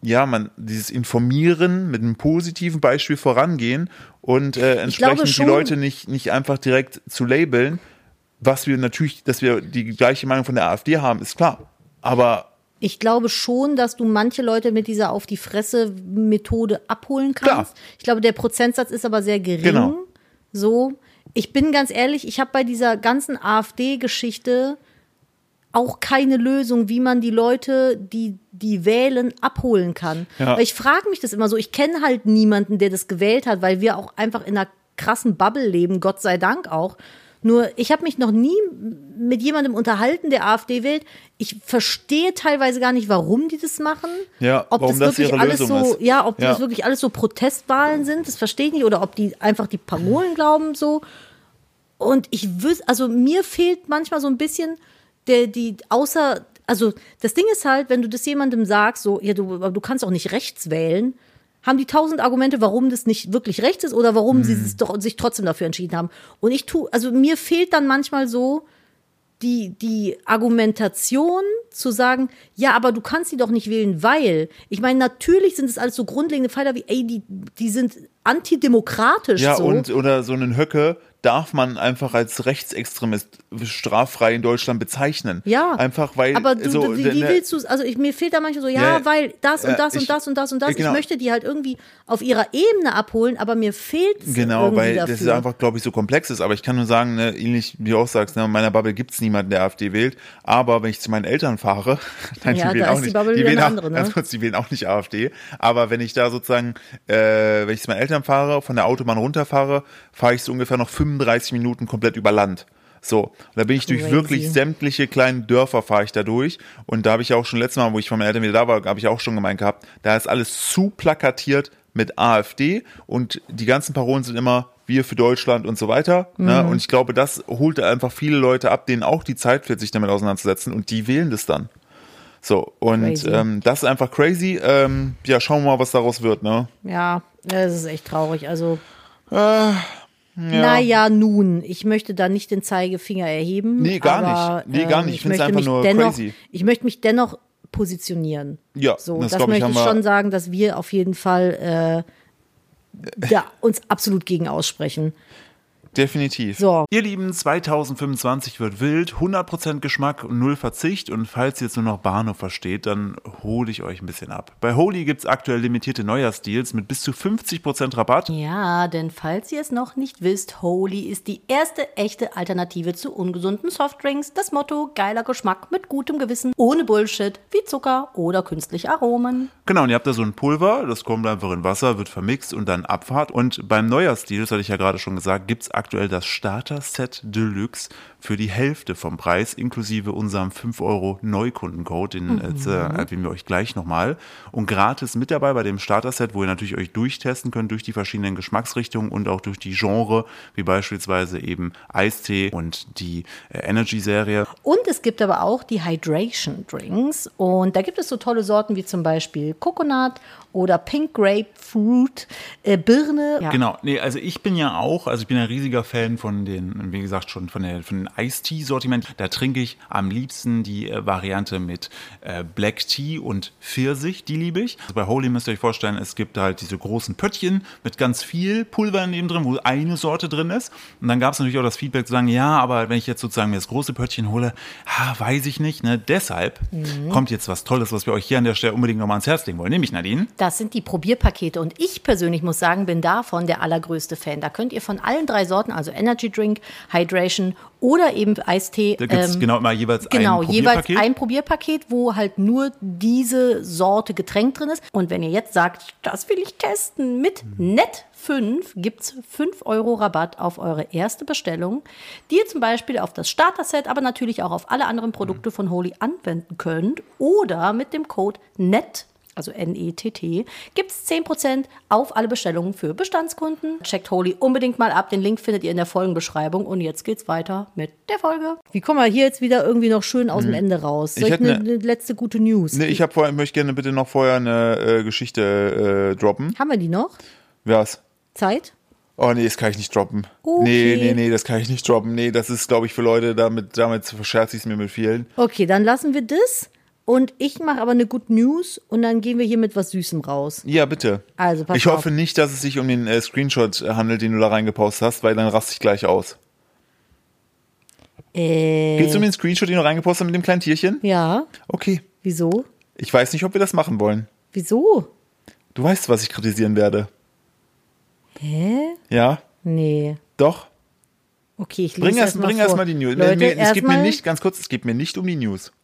ja, man, dieses Informieren mit einem positiven Beispiel vorangehen und äh, entsprechend die Leute nicht, nicht einfach direkt zu labeln, was wir natürlich, dass wir die gleiche Meinung von der AfD haben, ist klar. Aber ich glaube schon, dass du manche Leute mit dieser auf die Fresse Methode abholen kannst. Klar. Ich glaube, der Prozentsatz ist aber sehr gering. Genau. So, ich bin ganz ehrlich, ich habe bei dieser ganzen AfD-Geschichte auch keine Lösung, wie man die Leute, die die wählen, abholen kann. Ja. Weil ich frage mich das immer so, ich kenne halt niemanden, der das gewählt hat, weil wir auch einfach in einer krassen Bubble leben, Gott sei Dank auch. Nur, ich habe mich noch nie mit jemandem unterhalten, der AfD wählt. Ich verstehe teilweise gar nicht, warum die das machen. Ja, ob warum das wirklich das ihre alles Lösung so, ist. ja, ob ja. das wirklich alles so Protestwahlen sind, das verstehe ich nicht. Oder ob die einfach die Parolen glauben so. Und ich wüsste, also mir fehlt manchmal so ein bisschen der, die, außer, also das Ding ist halt, wenn du das jemandem sagst, so, ja, du, du kannst auch nicht rechts wählen, haben die tausend Argumente, warum das nicht wirklich rechts ist oder warum hm. sie sich, doch, sich trotzdem dafür entschieden haben. Und ich tue, also mir fehlt dann manchmal so die, die Argumentation zu sagen, ja, aber du kannst die doch nicht wählen, weil, ich meine, natürlich sind es alles so grundlegende Pfeiler wie, ey, die, die sind antidemokratisch. Ja, so. und, oder so einen Höcke darf man einfach als Rechtsextremist straffrei in Deutschland bezeichnen. Ja, einfach weil aber du, so, wie, wie willst du, also ich, mir fehlt da manchmal so, ja, ja weil das und das äh, ich, und das und das und das, genau. Ich möchte die halt irgendwie auf ihrer Ebene abholen, aber mir fehlt es genau, irgendwie weil dafür. Das ist einfach, glaube ich, so komplex ist, aber ich kann nur sagen, ne, ähnlich wie du auch sagst, ne, in meiner Bubble gibt es niemanden, der AfD wählt, aber wenn ich zu meinen Eltern fahre, nein, ja, die wählen da auch ist nicht, die Bubble die wieder wählen eine auch, andere, ne? ganz kurz, die wählen auch nicht AfD, aber wenn ich da sozusagen, äh, wenn ich zu meinen Eltern fahre, von der Autobahn runterfahre, fahre ich so ungefähr noch fünfunddreißig Minuten komplett über Land. So, und da bin ich Crazy. durch wirklich sämtliche kleinen Dörfer fahre ich da durch und da habe ich auch schon letztes Mal, wo ich von meinen Eltern wieder da war, habe ich auch schon gemeint gehabt, da ist alles zu plakatiert mit AfD und die ganzen Parolen sind immer wir für Deutschland und so weiter. Mhm. Ne? Und ich glaube, das holt einfach viele Leute ab, denen auch die Zeit fehlt, sich damit auseinanderzusetzen und die wählen das dann. So, und ähm, das ist einfach crazy. Ähm, ja, schauen wir mal, was daraus wird, ne? Ja, das ist echt traurig. Also äh, Ja. Naja, nun, ich möchte da nicht den Zeigefinger erheben. Nee, gar aber, nicht. Nee, gar nicht. Ich, ich finde es einfach nur dennoch, crazy. Ich möchte mich dennoch positionieren. Ja, so, das, das ich, möchte ich wir schon sagen, dass wir auf jeden Fall äh, da uns absolut gegen aussprechen. Definitiv. So. Ihr Lieben, zwanzig fünfundzwanzig wird wild, hundert Prozent Geschmack und null Verzicht. Und falls ihr jetzt nur noch Bahnhof versteht, dann hole ich euch ein bisschen ab. Bei Holy gibt es aktuell limitierte Neujahrsdeals mit bis zu fünfzig Prozent Rabatt. Ja, denn falls ihr es noch nicht wisst, Holy ist die erste echte Alternative zu ungesunden Softdrinks. Das Motto, geiler Geschmack mit gutem Gewissen, ohne Bullshit, wie Zucker oder künstliche Aromen. Genau, und ihr habt da so ein Pulver, das kommt einfach in Wasser, wird vermixt und dann Abfahrt. Und beim Neujahrsdeal, das hatte ich ja gerade schon gesagt, gibt es aktuell das Starter-Set Deluxe für die Hälfte vom Preis, inklusive unserem fünf Euro Neukundencode, den mhm. äh, erwähnen wir euch gleich nochmal. Und gratis mit dabei bei dem Starter-Set, wo ihr natürlich euch durchtesten könnt durch die verschiedenen Geschmacksrichtungen und auch durch die Genre, wie beispielsweise eben Eistee und die äh, Energy-Serie. Und es gibt aber auch die Hydration-Drinks und da gibt es so tolle Sorten wie zum Beispiel Coconut oder Pink Grapefruit, äh, Birne. Ja. Genau, nee, also ich bin ja auch, also ich bin ein riesiger Fan von den, wie gesagt, schon von der von den Eistee-Sortiment. Da trinke ich am liebsten die äh, Variante mit äh, Black Tea und Pfirsich, die liebe ich. Also bei Holy müsst ihr euch vorstellen, es gibt halt diese großen Pöttchen mit ganz viel Pulver in dem drin, wo eine Sorte drin ist. Und dann gab es natürlich auch das Feedback zu sagen, ja, aber wenn ich jetzt sozusagen mir das große Pöttchen hole, ha, weiß ich nicht. Ne? Deshalb mhm. kommt jetzt was Tolles, was wir euch hier an der Stelle unbedingt nochmal ans Herz legen wollen, nämlich Nadine. Das sind die Probierpakete und ich persönlich muss sagen, bin davon der allergrößte Fan. Da könnt ihr von allen drei Sorten, also Energy Drink, Hydration oder eben Eistee. Da gibt es ähm, genau immer jeweils genau, ein Probierpaket. Jeweils ein Probierpaket, wo halt nur diese Sorte Getränk drin ist. Und wenn ihr jetzt sagt, das will ich testen, mit mhm. Net fünf gibt es fünf Euro Rabatt auf eure erste Bestellung, die ihr zum Beispiel auf das Starter-Set, aber natürlich auch auf alle anderen Produkte von Holy anwenden könnt. Oder mit dem Code N E T, also N E T T, gibt es zehn Prozent auf alle Bestellungen für Bestandskunden. Checkt Holy unbedingt mal ab. Den Link findet ihr in der Folgenbeschreibung. Und jetzt geht's weiter mit der Folge. Wie kommen wir hier jetzt wieder irgendwie noch schön aus hm. dem Ende raus? Soll ich, ich eine, eine letzte gute News? Nee, ich habe vorher, möchte gerne bitte noch vorher eine äh, Geschichte äh, droppen. Haben wir die noch? Was? Zeit? Oh nee, das kann ich nicht droppen. Okay. Nee, nee, nee, das kann ich nicht droppen. Nee, das ist, glaube ich, für Leute, damit, damit verscherze ich es mir mit vielen. Okay, dann lassen wir das. Und ich mache aber eine Good News und dann gehen wir hier mit was Süßem raus. Ja, bitte. Also, pass ich auf. hoffe nicht, dass es sich um den äh, Screenshot handelt, den du da reingepostet hast, weil dann raste ich gleich aus. Äh, Geht es um den Screenshot, den du reingepostet hast mit dem kleinen Tierchen? Ja. Okay. Wieso? Ich weiß nicht, ob wir das machen wollen. Wieso? Du weißt, was ich kritisieren werde. Hä? Ja? Nee. Doch? Okay, ich lese Bring erst, erst mal bring vor. erst mal die News. Leute, Mir- es erst geht mir mal- nicht, ganz kurz, es geht mir nicht um die News.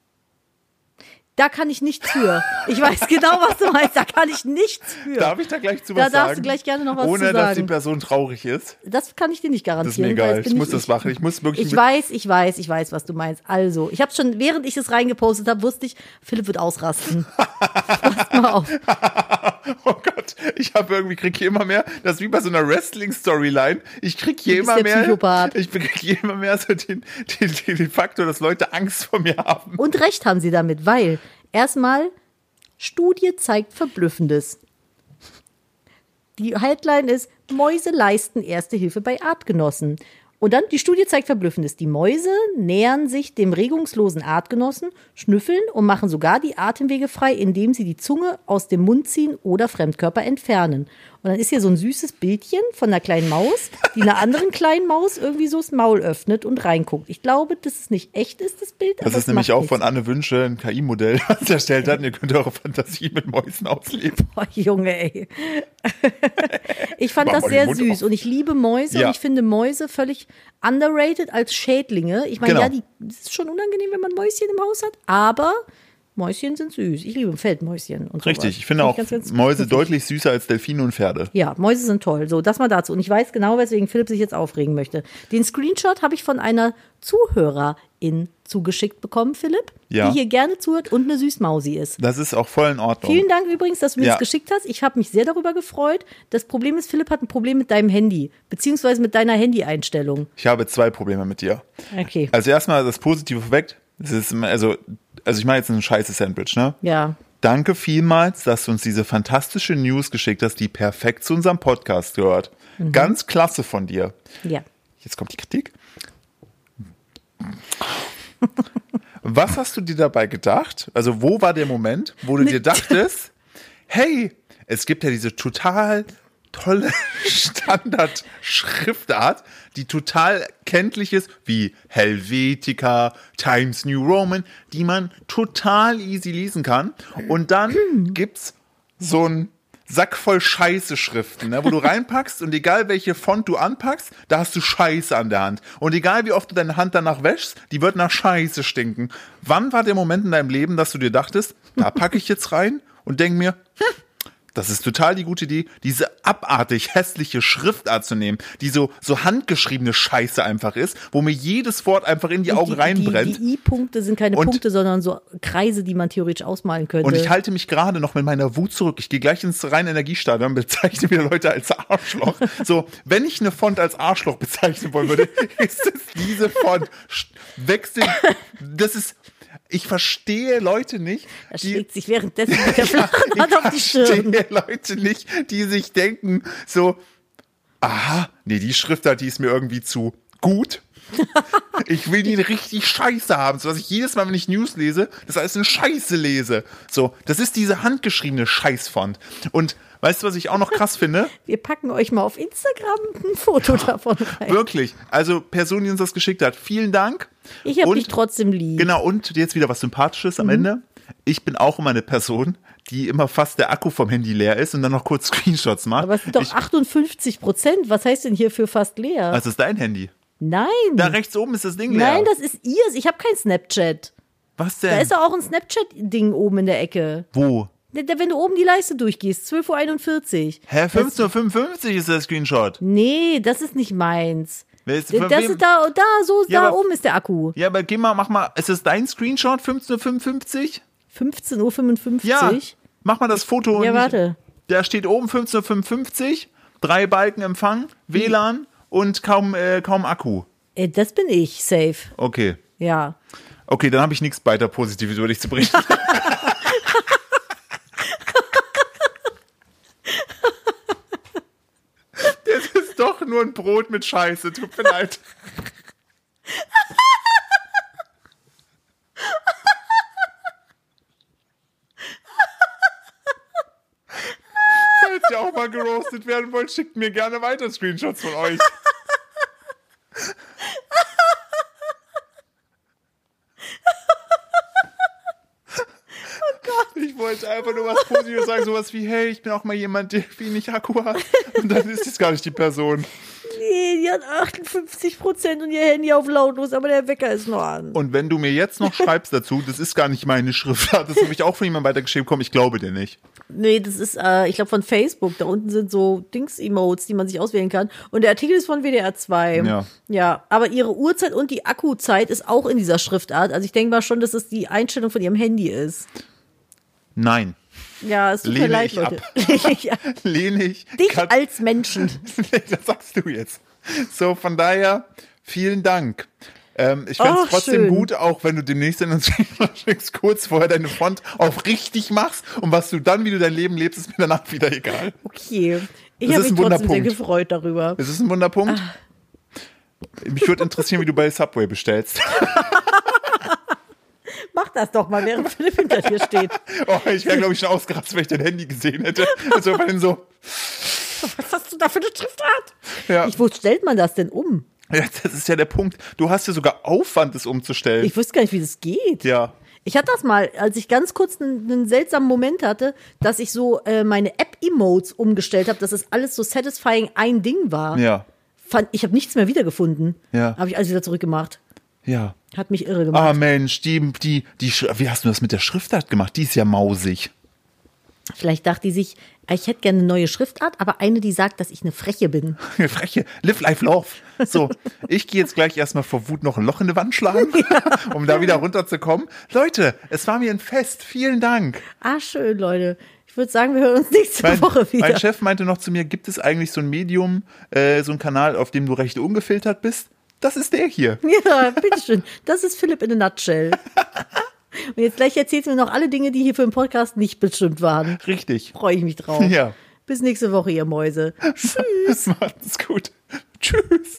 Da kann ich nichts für. Ich weiß genau, was du meinst. Da kann ich nichts für. Darf ich da gleich zu Da was darfst sagen? du gleich gerne noch was Ohne, zu dass die sagen. Person traurig ist. Das kann ich dir nicht garantieren. Das ist mir weil egal. es bin Ich muss nicht das machen. Ich muss wirklich Ich mit- weiß, ich weiß, ich weiß, was du meinst. Also, ich habe schon, während ich es reingepostet habe, wusste ich, Philipp wird ausrasten. Pass mal auf. Oh Gott, ich habe irgendwie, krieg hier immer mehr, das ist wie bei so einer Wrestling-Storyline, ich krieg hier Du bist immer der mehr, Psychopath. ich krieg hier immer mehr so den, den, den, den Faktor, dass Leute Angst vor mir haben. Und recht haben sie damit, weil erstmal Studie zeigt Verblüffendes. Die Headline ist, Mäuse leisten erste Hilfe bei Artgenossen. Und dann, die Studie zeigt Verblüffendes. Die Mäuse nähern sich dem regungslosen Artgenossen, schnüffeln und machen sogar die Atemwege frei, indem sie die Zunge aus dem Mund ziehen oder Fremdkörper entfernen. Und dann ist hier so ein süßes Bildchen von einer kleinen Maus, die einer anderen kleinen Maus irgendwie so das Maul öffnet und reinguckt. Ich glaube, dass es nicht echt ist, das Bild. Das aber ist es nämlich macht auch nichts. von Anne Wünsche, ein K I-Modell, was es erstellt hat. Und ihr könnt eure Fantasie mit Mäusen ausleben. Oh, Junge, ey. Ich fand Mach das mal den sehr Mund süß auf. und ich liebe Mäuse Ja. und ich finde Mäuse völlig underrated als Schädlinge. Ich meine, Genau. ja, die, das ist schon unangenehm, wenn man Mäuschen im Haus hat, aber Mäuschen sind süß. Ich liebe Feldmäuschen und Richtig, sowas. ich finde Find auch ganz, ganz Mäuse knuffig. deutlich süßer als Delfine und Pferde. Ja, Mäuse sind toll. So, das mal dazu. Und ich weiß genau, weswegen Philipp sich jetzt aufregen möchte. Den Screenshot habe ich von einer Zuhörerin zugeschickt bekommen, Philipp, Ja. die hier gerne zuhört und eine Süßmausi ist. Das ist auch voll in Ordnung. Vielen Dank übrigens, dass du mir Ja. das geschickt hast. Ich habe mich sehr darüber gefreut. Das Problem ist, Philipp hat ein Problem mit deinem Handy, beziehungsweise mit deiner Handy-Einstellung. Ich habe zwei Probleme mit dir. Okay. Also erstmal das Positive vorweg. Das ist, immer- also, also ich mache jetzt ein scheiße Sandwich, ne? Ja. Danke vielmals, dass du uns diese fantastische News geschickt hast, die perfekt zu unserem Podcast gehört. Mhm. Ganz klasse von dir. Ja. Jetzt kommt die Kritik. Was hast du dir dabei gedacht? Also wo war der Moment, wo du dir dachtest, hey, es gibt ja diese total tolle Standard-Schriftart, die total kenntlich ist, wie Helvetica, Times New Roman, die man total easy lesen kann. Und dann gibt's so ein Sack voll Scheiße-Schriften, ne, wo du reinpackst und egal welche Font du anpackst, da hast du Scheiße an der Hand. Und egal wie oft du deine Hand danach wäschst, die wird nach Scheiße stinken. Wann war der Moment in deinem Leben, dass du dir dachtest, da packe ich jetzt rein und denk mir, hm, das ist total die gute Idee, diese abartig hässliche Schriftart zu nehmen, die so, so handgeschriebene Scheiße einfach ist, wo mir jedes Wort einfach in die Augen die, reinbrennt. Die, die I-Punkte sind keine Und- Punkte, sondern so Kreise, die man theoretisch ausmalen könnte. Und ich halte mich gerade noch mit meiner Wut zurück. Ich gehe gleich ins reine Energiestadion und bezeichne wieder Leute als Arschloch. So, wenn ich eine Font als Arschloch bezeichnen wollen würde, ist es diese Font. Wechsel, das ist, ich verstehe Leute nicht, Er die, schlägt sich währenddessen mit der flachen Hand auf die ich Stirn. verstehe Leute nicht, die sich denken, so, aha, nee, die Schriftart, die ist mir irgendwie zu gut. Ich will die richtig scheiße haben, so dass ich jedes Mal, wenn ich News lese, das alles in Scheiße lese. So, das ist diese handgeschriebene Scheißfont. Und weißt du, was ich auch noch krass finde? Wir packen euch mal auf Instagram ein Foto davon rein. Wirklich. Also, Person, die uns das geschickt hat, vielen Dank. Ich habe Und- dich trotzdem lieb. Genau, und jetzt wieder was Sympathisches am Mhm. Ende. Ich bin auch immer eine Person, die immer fast der Akku vom Handy leer ist und dann noch kurz Screenshots macht. Aber es sind doch ich, achtundfünfzig Prozent. Was heißt denn hier für fast leer? das ist dein Handy. Nein. Da rechts oben ist das Ding leer. Nein, das ist ihrs. Ich habe kein Snapchat. Was denn? Da ist doch auch ein Snapchat-Ding oben in der Ecke. Wo? Da- da- Wenn du oben die Leiste durchgehst, zwölf Uhr einundvierzig. Hä, fünfzehn Uhr fünfundfünfzig ist der Screenshot. Nee, das ist nicht meins. Wer ist, Das von wem? ist da, da, so, Ja, da aber- oben ist der Akku. Ja, aber geh mal, mach mal, ist es dein Screenshot, fünfzehn Uhr fünfundfünfzig? fünfzehn Uhr fünfundfünfzig. Ja, mach mal das Foto. Ja, und warte. Da steht oben fünfzehn Uhr fünfundfünfzig, drei Balken Empfang, W L A N und kaum, äh, kaum Akku. Äh, Das bin ich, safe. Okay. Ja. Okay, dann habe ich nichts weiter Positives über dich zu berichten. Das ist doch nur ein Brot mit Scheiße, tut mir leid. Falls ihr auch mal geroastet werden wollt, schickt mir gerne weiter Screenshots von euch. Ich wollte einfach nur was Positives sagen, sowas wie, hey, ich bin auch mal jemand, der wenig Akku hat. Und dann ist es gar nicht die Person. Nee, die hat achtundfünfzig Prozent und ihr Handy auf lautlos, aber der Wecker ist noch an. Und wenn du mir jetzt noch schreibst dazu, das ist gar nicht meine Schriftart, das habe ich auch von jemandem weitergeschrieben, komm, ich glaube dir nicht. Nee, das ist, äh, ich glaube, von Facebook. Da unten sind so Dings-Emotes, die man sich auswählen kann. Und der Artikel ist von W D R zwei. Ja. Ja, aber ihre Uhrzeit und die Akkuzeit ist auch in dieser Schriftart. Also ich denke mal schon, dass es die Einstellung von ihrem Handy ist. Nein. Ja, es tut Lehne mir leid, ich Leute. ab. ja. Lehne ich. Dich Kat- als Menschen. Nee, das sagst du jetzt. So, von daher, vielen Dank. Ähm, ich fände es Ach, trotzdem schön. gut, auch wenn du demnächst in uns schickst, kurz vorher deine Font auf richtig machst und was du dann, wie du dein Leben lebst, ist mir danach wieder egal. Okay. Ich Das habe ist mich ein trotzdem sehr Wunderpunkt. gefreut darüber. Ist es ein Wunderpunkt? Mich würde interessieren, wie du bei Subway bestellst. Mach das doch mal, während Philipp hinter dir steht. Oh, ich wäre, glaube ich, schon ausgerastet, wenn ich dein Handy gesehen hätte. Also bei den so, Was hast du da für eine Schriftart? ja. Ich, wo stellt man das denn um? Ja, das ist ja der Punkt. Du hast ja sogar Aufwand, das umzustellen. Ich wusste gar nicht, wie das geht. ja. Ich hatte das mal, als ich ganz kurz einen, einen seltsamen Moment hatte, dass ich so äh, meine App-Emotes umgestellt habe, dass es alles so satisfying ein Ding war. Ja. Fand, ich habe nichts mehr wiedergefunden. Ja. Habe ich alles wieder zurückgemacht. Ja. Hat mich irre gemacht. Ah, Mensch, die, die, die, Sch- wie hast du das mit der Schriftart gemacht? Die ist ja mausig. Vielleicht dachte die sich, ich hätte gerne eine neue Schriftart, aber eine, die sagt, dass ich eine Freche bin. Freche, live, life, love. So, ich gehe jetzt gleich erstmal vor Wut noch ein Loch in die Wand schlagen, ja. um da wieder runterzukommen. Leute, es war mir ein Fest. Vielen Dank. Ah, schön, Leute. Ich würde sagen, wir hören uns nächste Mein, Woche wieder. mein Chef meinte noch zu mir, gibt es eigentlich so ein Medium, äh, so ein Kanal, auf dem du recht ungefiltert bist? Das ist der hier. Ja, bitteschön. Das ist Philipp in a nutshell. Und jetzt gleich erzählst du mir noch alle Dinge, die hier für den Podcast nicht bestimmt waren. Richtig. Freue ich mich drauf. Ja. Bis nächste Woche, ihr Mäuse. Tschüss. Macht's gut. Tschüss.